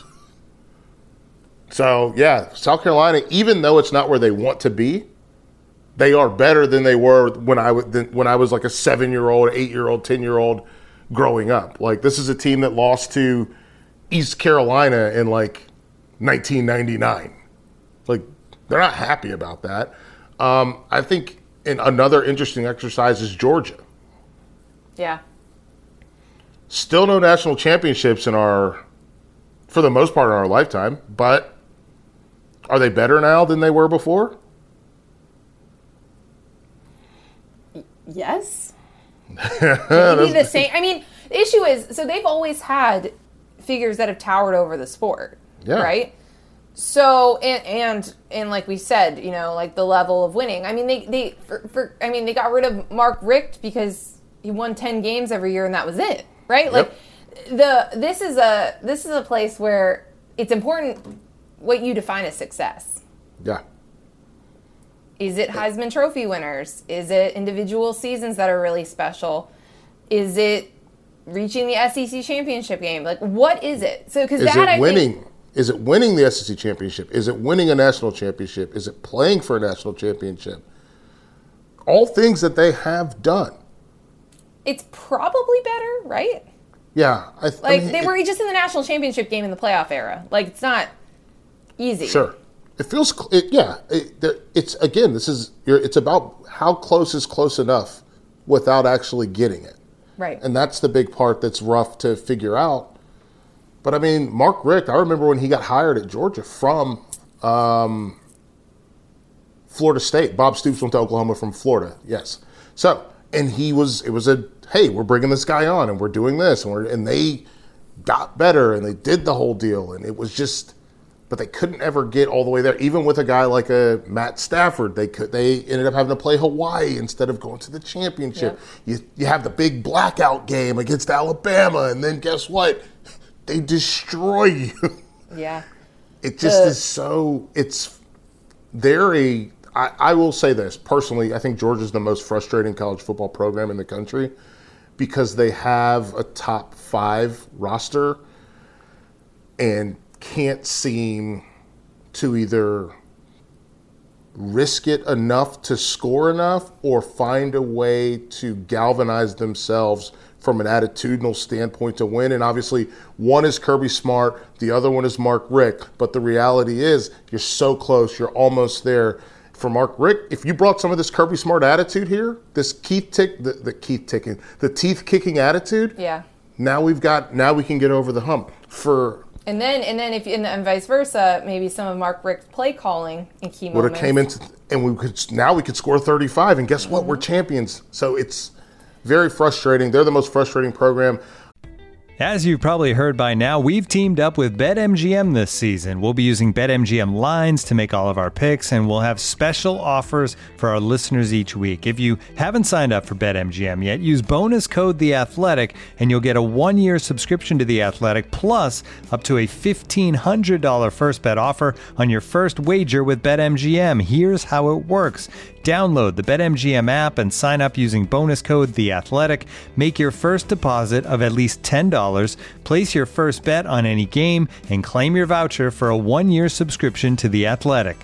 So, yeah, South Carolina, even though it's not where they want to be, they are better than they were when I, when I was like a seven-year-old, eight-year-old, ten-year-old growing up. Like, this is a team that lost to East Carolina in, like, nineteen ninety-nine. Like, they're not happy about that. Um, I think and another interesting exercise is Georgia. Yeah. Still no national championships in our, for the most part in our lifetime, but are they better now than they were before? Yes. Maybe the same. I mean, the issue is, so they've always had figures that have towered over the sport, yeah. right? So, and, and and like we said, you know, like the level of winning. I mean, they they for, for I mean, they got rid of Mark Richt because he won ten games every year and that was it, right? Yep. Like the this is a this is a place where it's important what you define as success. Yeah. Is it Heisman Trophy winners? Is it individual seasons that are really special? Is it reaching the S E C championship game? Like, what is it? So, because is that it I winning? think, is it winning the S E C championship? Is it winning a national championship? Is it playing for a national championship? All things that they have done. It's probably better, right? Yeah, I th- like I mean, they it, were just in the national championship game in the playoff era. Like, it's not easy. Sure. It feels, it, yeah. It, it's again, this is. It's about how close is close enough without actually getting it, right? And that's the big part that's rough to figure out. But I mean, Mark Richt, I remember when he got hired at Georgia from um, Florida State. Bob Stoops went to Oklahoma from Florida. Yes. So, and he was. It was a hey, we're bringing this guy on, and we're doing this, and we're and they got better, and they did the whole deal, and it was just. But they couldn't ever get all the way there. Even with a guy like a Matt Stafford, they could. They ended up having to play Hawaii instead of going to the championship. Yeah. You you have the big blackout game against Alabama, and then guess what? They destroy you. Yeah. It just uh, is so. It's they're a. I, I will say this personally. I think Georgia's the most frustrating college football program in the country because they have a top five roster and can't seem to either risk it enough to score enough or find a way to galvanize themselves from an attitudinal standpoint to win. And obviously, one is Kirby Smart, the other one is Mark Richt. But the reality is, you're so close, you're almost there. For Mark Richt, if you brought some of this Kirby Smart attitude here, this Keith tick, the, the Keith ticking, the teeth kicking attitude. Yeah. Now we've got. Now we can get over the hump for. And then, and then, if and, and vice versa, maybe some of Mark Richt's play calling in key would moments have came into, and we could now we could score thirty-five, and guess what? We're champions. So it's very frustrating. They're the most frustrating program. As you've probably heard by now, we've teamed up with BetMGM this season. We'll be using BetMGM lines to make all of our picks, and we'll have special offers for our listeners each week. If you haven't signed up for BetMGM yet, use bonus code The Athletic, and you'll get a one-year subscription to The Athletic, plus up to a fifteen hundred dollars first bet offer on your first wager with BetMGM. Here's how it works. Download the BetMGM app and sign up using bonus code The Athletic. Make your first deposit of at least ten dollars, place your first bet on any game, and claim your voucher for a one-year subscription to The Athletic.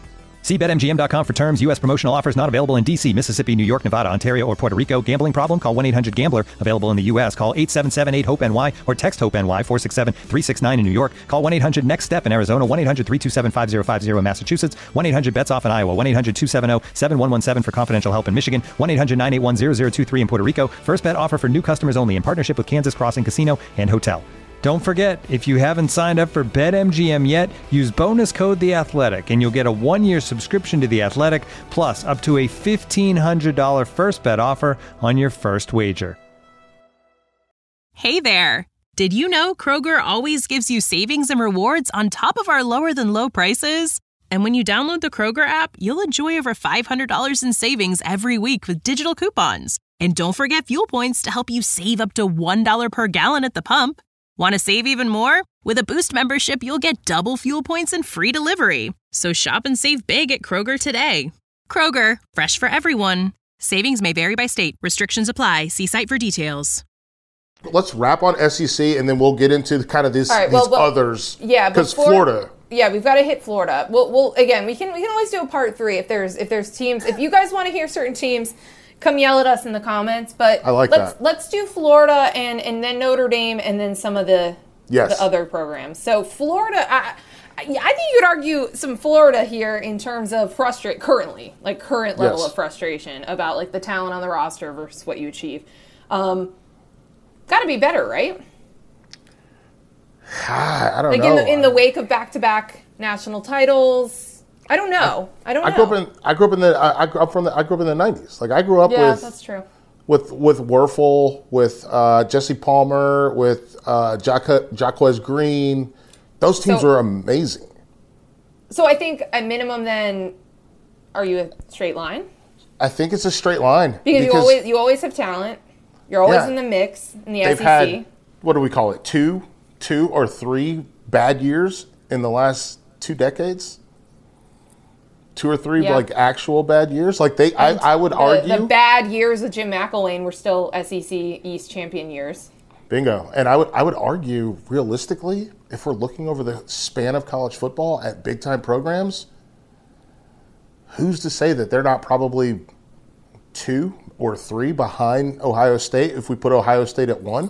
See Bet M G M dot com for terms. U S promotional offers not available in D C, Mississippi, New York, Nevada, Ontario, or Puerto Rico. Gambling problem? Call one eight hundred gambler. Available in the U S. Call eight seven seven eight hope N Y or text HOPE-NY four six seven three six nine in New York. Call one eight hundred next step in Arizona. one eight hundred three two seven five zero five zero in Massachusetts. one eight hundred bets off in Iowa. one eight hundred two seven zero seven one one seven for confidential help in Michigan. one eight hundred nine eight one zero zero two three in Puerto Rico. First bet offer for new customers only in partnership with Kansas Crossing Casino and Hotel. Don't forget, if you haven't signed up for BetMGM yet, use bonus code The Athletic, and you'll get a one-year subscription to The Athletic, plus up to a fifteen hundred dollars first bet offer on your first wager. Hey there! Did you know Kroger always gives you savings and rewards on top of our lower-than-low prices? And when you download the Kroger app, you'll enjoy over five hundred dollars in savings every week with digital coupons. And don't forget fuel points to help you save up to one dollar per gallon at the pump. Want to save even more? With a Boost membership, you'll get double fuel points and free delivery. So shop and save big at Kroger today. Kroger, fresh for everyone. Savings may vary by state. Restrictions apply. See site for details. Let's wrap on S E C, and then we'll get into kind of this, All right, these well, well, others. Yeah, because before- Florida. Yeah, we've got to hit Florida. We'll, we'll again, we can we can always do a part three if there's if there's teams. If you guys want to hear certain teams, come yell at us in the comments. But I like let's that. let's do Florida and and then Notre Dame and then some of the Yes. the other programs. So Florida, I, I think you could argue some Florida here in terms of frustrate currently, like current level Yes. of frustration about like the talent on the roster versus what you achieve. Um, got to be better, right? I don't Like know. in the in the wake of back-to-back national titles. I don't know. I, I don't know. I grew up in. I grew up in the. I, I grew up from the. I grew up in the nineties. Like I grew up yeah, with. that's true. With with Werfel, with uh, Jesse Palmer, with uh, Jaque- Jaquez Green, those teams So- were amazing. So I think at minimum, then, are you a straight line? I think it's a straight line Because, you always you always have talent. You're always Yeah. in the mix in the they've S E C. had, what do we call it, two, two or three bad years in the last two decades. Two or three Yeah. like actual bad years. Like they, I, And I would the, argue. the bad years of Jim McElwain were still S E C East champion years. Bingo. And I would I would argue realistically, if we're looking over the span of college football at big time programs, who's to say that they're not probably two or three behind Ohio State if we put Ohio State at one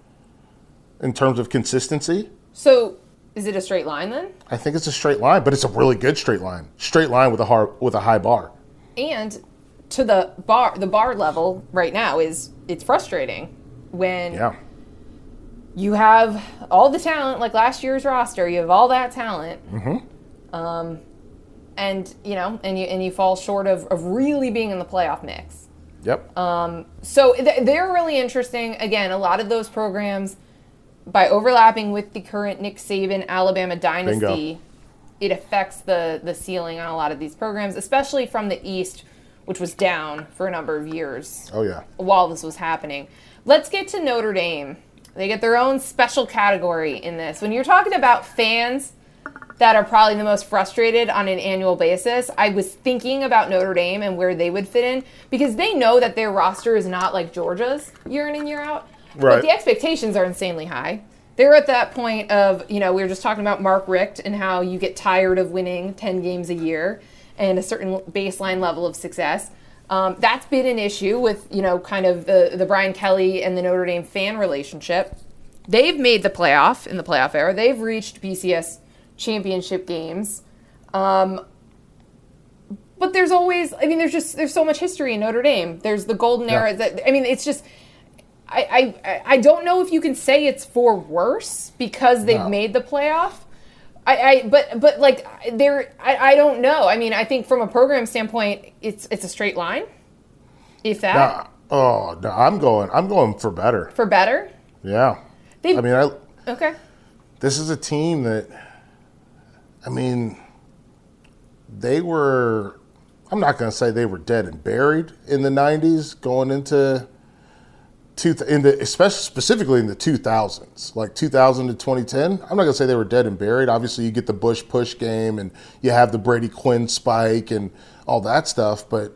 in terms of consistency? So is it a straight line then? I think it's a straight line, but it's a really good straight line. Straight line with a hard, with a high bar. And to the bar, the bar level right now is it's frustrating when Yeah. you have all the talent, like last year's roster. You have all that talent, Mm-hmm. um, and you know, and you and you fall short of, of really being in the playoff mix. Yep. Um, so th- they're really interesting. Again, a lot of those programs, by overlapping with the current Nick Saban Alabama dynasty, Bingo. it affects the the ceiling on a lot of these programs, especially from the East, which was down for a number of years. Oh yeah. While this was happening. Let's get to Notre Dame. They get their own special category in this. When you're talking about fans that are probably the most frustrated on an annual basis, I was thinking about Notre Dame and where they would fit in because they know that their roster is not like Georgia's year in and year out. Right. But the expectations are insanely high. They're at that point of, you know, we were just talking about Mark Richt and how you get tired of winning ten games a year and a certain baseline level of success. Um, that's been an issue with, you know, kind of the, the Brian Kelly and the Notre Dame fan relationship. They've made the playoff in the playoff era. They've reached B C S championship games. Um, but there's always, I mean, there's just, there's so much history in Notre Dame. There's the golden Yeah. era. That, I mean, it's just, I, I, I don't know if you can say it's for worse because they've No. made the playoff. I, I but but like there I, I don't know. I mean, I think from a program standpoint, it's it's a straight line. If that Nah, oh no, I'm going. I'm going for better. for better. Yeah. They've- I mean, I. Okay. This is a team that. I mean, they were. I'm not going to say they were dead and buried in the nineties, going into. Two, in the, especially specifically in the two thousands, like two thousand to twenty ten. I'm not gonna say they were dead and buried. Obviously, you get the Bush push game, and you have the Brady Quinn spike, and all that stuff. But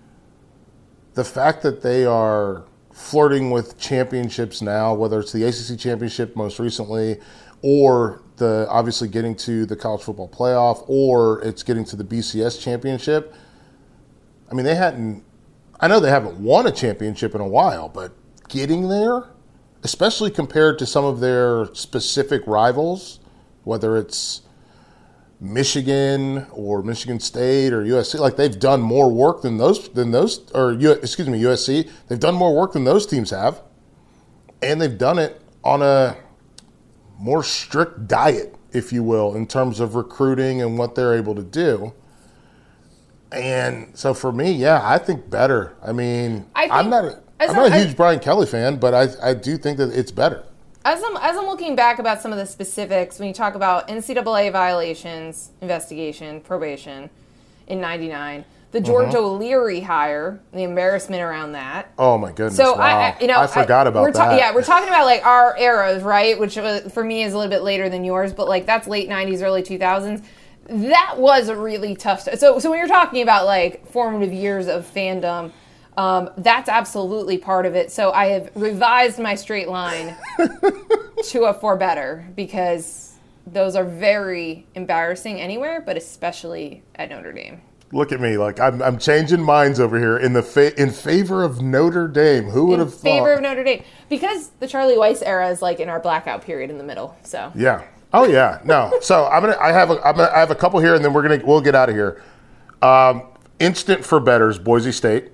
the fact that they are flirting with championships now, whether it's the A C C championship most recently, or the obviously getting to the college football playoff, or it's getting to the B C S championship. I mean, they hadn't, I know they haven't won a championship in a while, but getting there, especially compared to some of their specific rivals, whether it's Michigan or Michigan State or U S C, like they've done more work than those, than those, or U, excuse me, U S C, they've done more work than those teams have. And they've done it on a more strict diet, if you will, in terms of recruiting and what they're able to do. And so for me, yeah, I think better. I mean, I I'm not a, I'm not a huge I, Brian Kelly fan, but I I do think that it's better. As I'm, as I'm looking back about some of the specifics, when you talk about N C double A violations, investigation, probation in ninety-nine, the George mm-hmm. O'Leary hire, the embarrassment around that. Oh my goodness! So wow. I, I, you know, I forgot I, about we're ta- that. Yeah, we're talking about like our eras, right? Which was, for me is a little bit later than yours, but like that's late nineties, early two thousands. That was a really tough. St- so, so when you're talking about like formative years of fandom, um, that's absolutely part of it. So I have revised my straight line to a for better because those are very embarrassing anywhere, but especially at Notre Dame. Look at me, like I'm, I'm changing minds over here in the fa- in favor of Notre Dame. Who would in have thought? In favor of Notre Dame, because the Charlie Weiss era is like in our blackout period in the middle. So yeah. Oh yeah, no. So I'm gonna. I have a. I'm gonna, I have a couple here, and then we're gonna. We'll get out of here. Um, instant for betters, Boise State.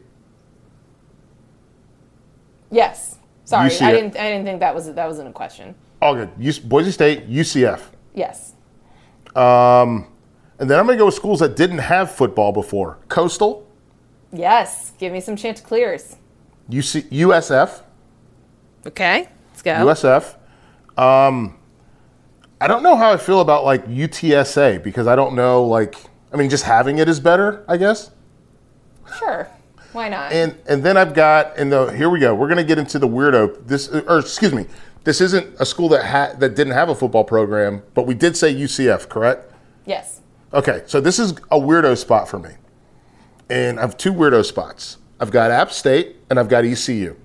Yes. Sorry, U C F. I didn't. I didn't think that was that wasn't a question. All good. U- Boise State, U C F. Yes. Um, and then I'm gonna go with schools that didn't have football before. Coastal. Yes. Give me some Chanticleers. U C U S F. Okay. Let's go. U S F. Um. I don't know how I feel about like U T S A because I don't know like I mean just having it is better, I guess. Sure. Why not? And and then I've got and the here we go. We're gonna get into the weirdo this or excuse me. This isn't a school that had that didn't have a football program, but we did say U C F, correct? Yes. Okay, so this is a weirdo spot for me. And I have two weirdo spots. I've got App State and I've got E C U.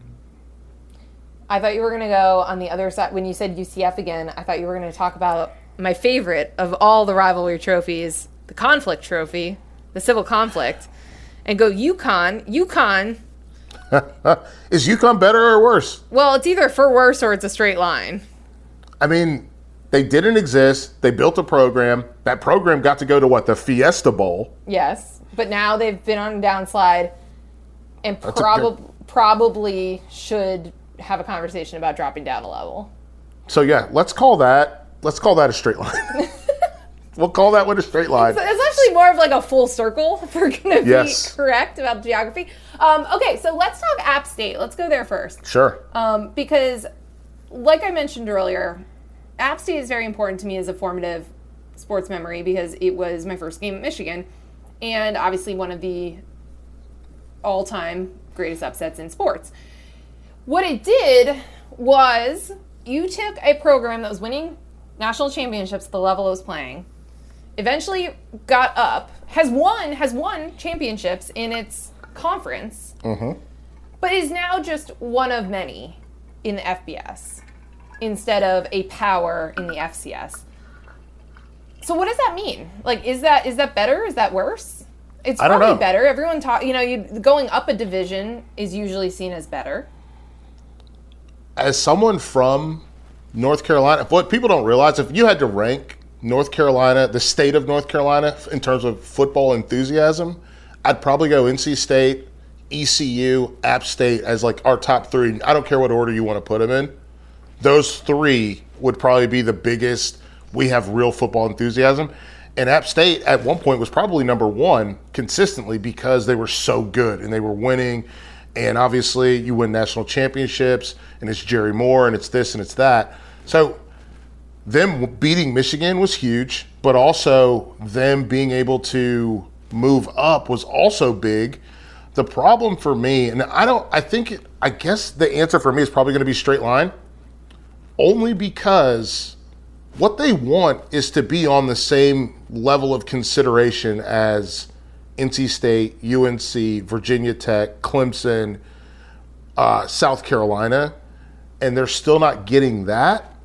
I thought you were going to go on the other side. When you said U C F again, I thought you were going to talk about my favorite of all the rivalry trophies, the conflict trophy, the civil conflict, and go UConn. UConn. Is UConn better or worse? Well, it's either for worse or it's a straight line. I mean, they didn't exist. They built a program. That program got to go to what? The Fiesta Bowl. Yes, but now they've been on a downslide and prob- good... probably should have a conversation about dropping down a level. So yeah, let's call that let's call that a straight line. We'll call that one a straight line. It's, it's actually more of like a full circle if we're going to yes. be correct about the geography. Um, okay, so let's talk App State. Let's go there first. Sure. Um, because, like I mentioned earlier, App State is very important to me as a formative sports memory because it was my first game at Michigan and obviously one of the all-time greatest upsets in sports. What it did was you took a program that was winning national championships at the level it was playing, eventually got up, has won has won championships in its conference, mm-hmm. but is now just one of many in the F B S instead of a power in the F C S. So what does that mean? Like, is that is that better? Is that worse? It's I don't probably know. better. Everyone talk, you know, you going up a division is usually seen as better. As someone from North Carolina, what people don't realize, if you had to rank North Carolina, the state of North Carolina, in terms of football enthusiasm, I'd probably go N C State, E C U, App State as like our top three. I don't care what order you want to put them in. Those three would probably be the biggest. We have real football enthusiasm. And App State at one point was probably number one consistently because they were so good and they were winning. And obviously you win national championships and it's Jerry Moore and it's this and it's that. So them beating Michigan was huge, but also them being able to move up was also big. The problem for me, and I don't, I think, it, I guess the answer for me is probably going to be straight line, only because what they want is to be on the same level of consideration as N C State, U N C, Virginia Tech, Clemson, uh, South Carolina, and they're still not getting that.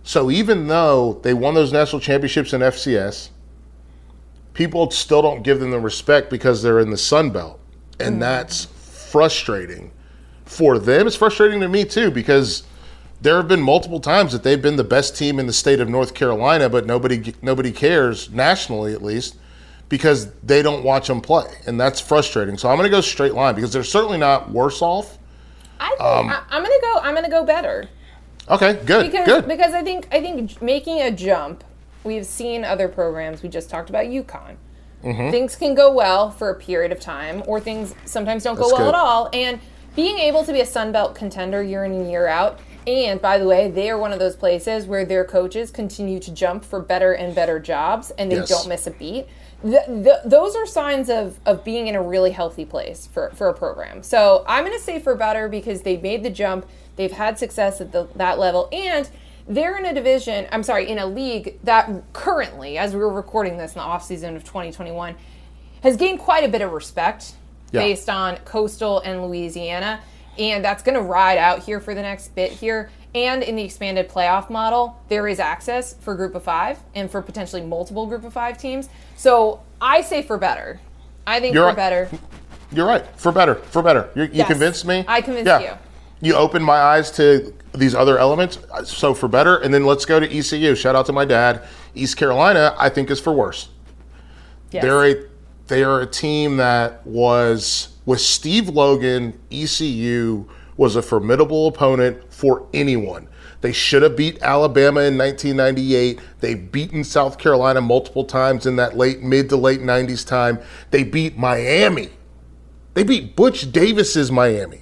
So even though they won those national championships in F C S, people still don't give them the respect because they're in the Sun Belt. And mm. that's frustrating for them. It's frustrating to me too, because there have been multiple times that they've been the best team in the state of North Carolina, but nobody nobody cares, nationally at least, because they don't watch them play. And that's frustrating. So I'm going to go straight line because they're certainly not worse off. I think um, I, I'm going to go I'm going to go better. Okay, good. Because good. because I think I think making a jump, we've seen other programs, we just talked about UConn. Mm-hmm. Things can go well for a period of time, or things sometimes don't go That's well good. at all. And being able to be a Sun Belt contender year in and year out, and by the way, they are one of those places where their coaches continue to jump for better and better jobs, and they yes. don't miss a beat. The, the, those are signs of, of being in a really healthy place for, for a program. So I'm going to say for better because they made the jump. They've had success at the, that level, and they're in a division, I'm sorry, in a league that currently, as we were recording this in the offseason of twenty twenty-one, has gained quite a bit of respect yeah. based on Coastal and Louisiana, and that's going to ride out here for the next bit here. And in the expanded playoff model, there is access for group of five and for potentially multiple group of five teams. So I say for better. I think You're for right. better. You're right. For better. For better. You, you yes. convinced me? I convinced yeah. you. You opened my eyes to these other elements, so for better. And then let's go to E C U. Shout out to my dad. East Carolina, I think, is for worse. Yes. They're a they are a team that was, with Steve Logan, E C U was a formidable opponent for anyone. They should have beat Alabama in nineteen ninety-eight. They've beaten South Carolina multiple times in that late, mid to late nineties time. They beat Miami. They beat Butch Davis's Miami.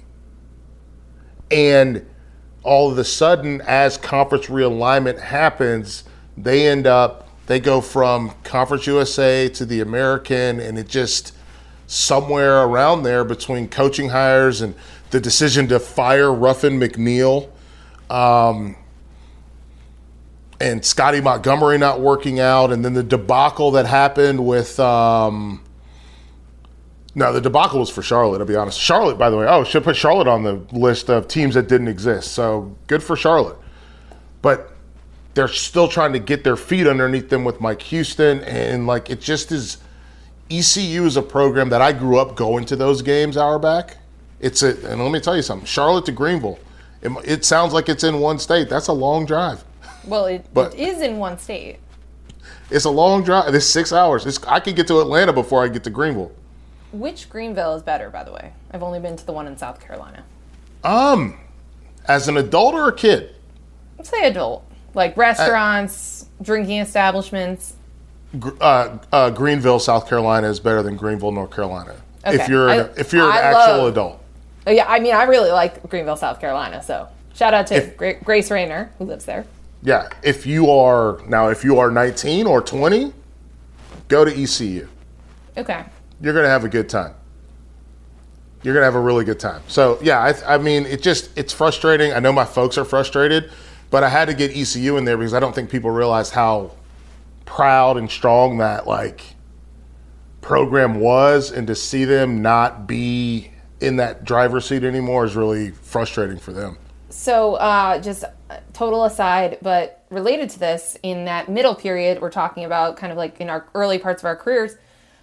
And all of a sudden, as conference realignment happens, they end up, they go from Conference U S A to the American, and it just somewhere around there between coaching hires and the decision to fire Ruffin McNeil, um, and Scotty Montgomery not working out, and then the debacle that happened with um, – no, the debacle was for Charlotte, to be honest. Charlotte, by the way, oh, should put Charlotte on the list of teams that didn't exist. So good for Charlotte. But they're still trying to get their feet underneath them with Mike Houston. And, like, it just is – E C U is a program that I grew up going to those games, Auerbach. It's a – and let me tell you something. Charlotte to Greenville, it, it sounds like it's in one state. That's a long drive. Well, it, but, it is in one state. It's a long drive. It's six hours. It's, I could get to Atlanta before I get to Greenville. Which Greenville is better, by the way? I've only been to the one in South Carolina. Um, as an adult or a kid? Let's say adult. Like restaurants, uh, drinking establishments. Uh, uh, Greenville, South Carolina is better than Greenville, North Carolina. Okay. If you're an, I, if you're an I actual love, adult. Yeah, I mean, I really like Greenville, South Carolina. So shout out to if, Gra- Grace Rayner, who lives there. Yeah, if you are now, if you are nineteen or twenty, go to E C U. Okay. You're going to have a good time. You're going to have a really good time. So, yeah, I, I mean, it just, it's frustrating. I know my folks are frustrated, but I had to get E C U in there because I don't think people realize how proud and strong that, like, program was, and to see them not be in that driver's seat anymore is really frustrating for them. So, uh, just total aside, but related to this, in that middle period, we're talking about kind of like in our early parts of our careers,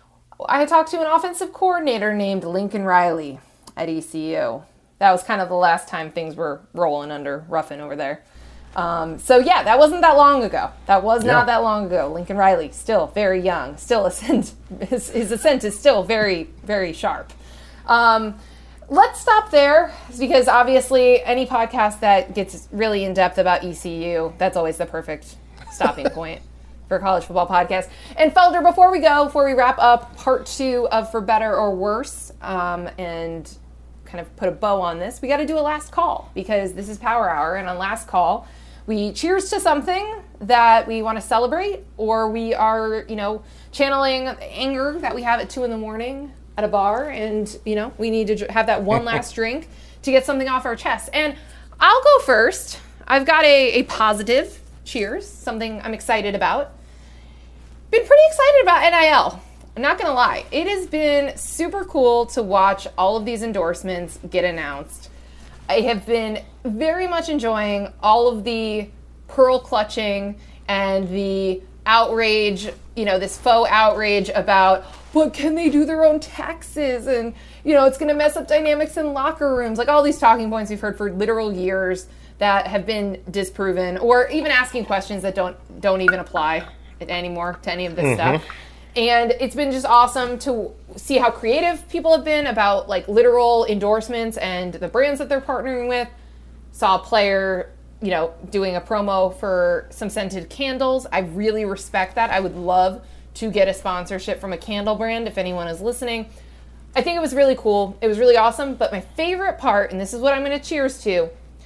I talked to an offensive coordinator named Lincoln Riley at E C U. That was kind of the last time things were rolling under Ruffin over there. Um, so, yeah, that wasn't that long ago. That was yeah. not that long ago. Lincoln Riley, still very young. Still, ascent, his, his ascent is still very, very sharp. Um, let's stop there because, obviously, any podcast that gets really in-depth about E C U, that's always the perfect stopping point for a college football podcast. And Felder, before we go, before we wrap up part two of For Better or Worse, um, and kind of put a bow on this, we got to do a last call because this is Power Hour, and on last call, we cheers to something that we want to celebrate, or we are, you know, channeling anger that we have at two in the morning at a bar, and, you know, we need to have that one last drink to get something off our chest. And I'll go first. I've got a, a positive cheers, something I'm excited about. Been pretty excited about N I L. I'm not going to lie. It has been super cool to watch all of these endorsements get announced. I have been very much enjoying all of the pearl clutching and the outrage, you know, this faux outrage about, but can they do their own taxes? And, you know, it's going to mess up dynamics in locker rooms. Like all these talking points we've heard for literal years that have been disproven, or even asking questions that don't don't even apply anymore to any of this mm-hmm. stuff. And it's been just awesome to see how creative people have been about like literal endorsements and the brands that they're partnering with. Saw a player, you know, doing a promo for some scented candles. I really respect that. I would love to get a sponsorship from a candle brand if anyone is listening. I think it was really cool. It was really awesome. But my favorite part, and this is what I'm going to cheers to,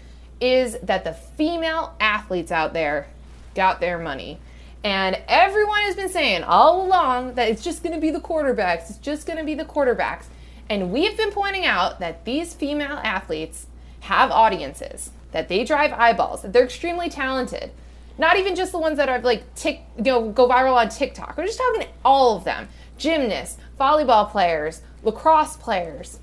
is that the female athletes out there got their money. And everyone has been saying all along that it's just going to be the quarterbacks. It's just going to be the quarterbacks. And we've been pointing out that these female athletes have audiences, that they drive eyeballs, that they're extremely talented. Not even just the ones that are like tick, you know, go viral on TikTok. We're just talking all of them. Gymnasts, volleyball players, lacrosse players,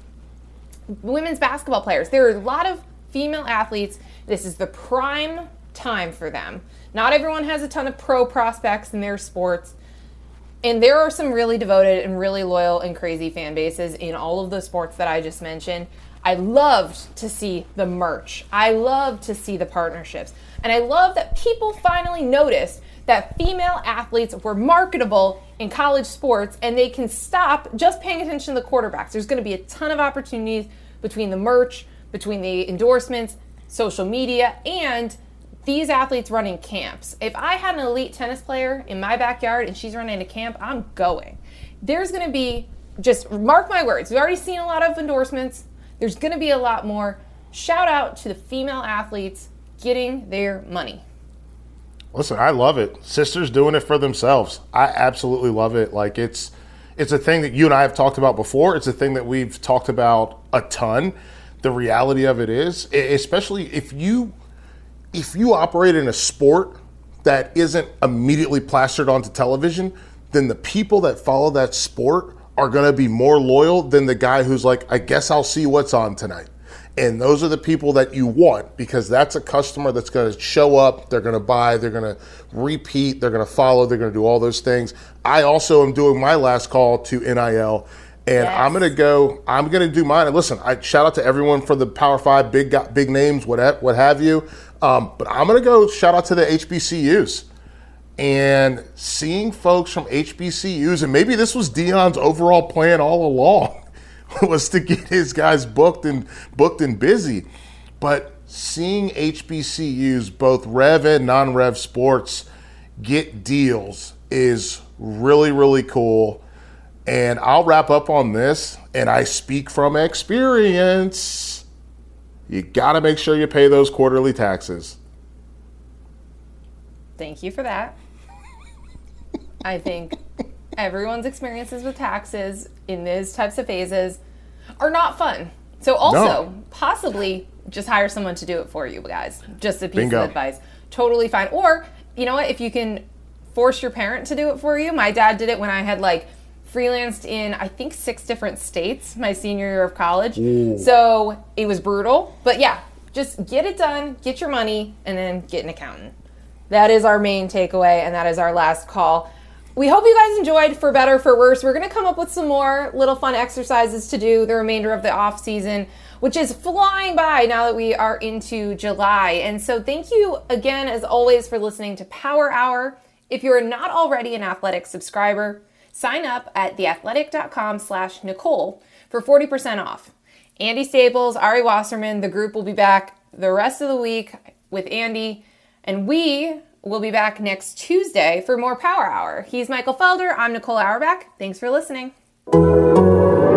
women's basketball players. There are a lot of female athletes. This is the prime time for them. Not everyone has a ton of pro prospects in their sports. And there are some really devoted and really loyal and crazy fan bases in all of the sports that I just mentioned. I loved to see the merch. I loved to see the partnerships. And I love that people finally noticed that female athletes were marketable in college sports and they can stop just paying attention to the quarterbacks. There's going to be a ton of opportunities between the merch, between the endorsements, social media, and these athletes running camps. If I had an elite tennis player in my backyard and she's running a camp, I'm going. There's going to be, just mark my words, we've already seen a lot of endorsements. There's going to be a lot more. Shout out to the female athletes getting their money. Listen, I love it. Sisters doing it for themselves. I absolutely love it. Like it's it's a thing that you and I have talked about before. It's a thing that we've talked about a ton. The reality of it is, especially if you if you operate in a sport that isn't immediately plastered onto television, then the people that follow that sport are going to be more loyal than the guy who's like, I guess I'll see what's on tonight. And those are the people that you want, because that's a customer that's going to show up, they're going to buy, they're going to repeat, they're going to follow, they're going to do all those things. I also am doing my last call to N I L, and yes. I'm going to go, I'm going to do mine. And listen, I shout out to everyone for the Power Five, big big names, what, what have you. Um, but I'm going to go shout out to the H B C Us. And seeing folks from H B C Us, and maybe this was Deion's overall plan all along, was to get his guys booked and booked and busy. But seeing H B C Us, both Rev and non-Rev sports, get deals is really, really cool. And I'll wrap up on this, and I speak from experience. You got to make sure you pay those quarterly taxes. Thank you for that. I think everyone's experiences with taxes in these types of phases are not fun. So also, no. possibly just hire someone to do it for you guys. Just a piece Bingo. of advice. Totally fine. Or, you know what, if you can force your parent to do it for you. My dad did it when I had like freelanced in, I think, six different states my senior year of college. Ooh. So it was brutal. But yeah, just get it done, get your money, and then get an accountant. That is our main takeaway, and that is our last call. We hope you guys enjoyed For Better, For Worse. We're going to come up with some more little fun exercises to do the remainder of the off season, which is flying by now that we are into July. And so thank you again, as always, for listening to Power Hour. If you're not already an Athletic subscriber, sign up at theathletic.com slash Nicole for forty percent off. Andy Staples, Ari Wasserman, the group will be back the rest of the week with Andy, and we will be back next Tuesday for more Power Hour. He's Michael Felder. I'm Nicole Auerbach. Thanks for listening.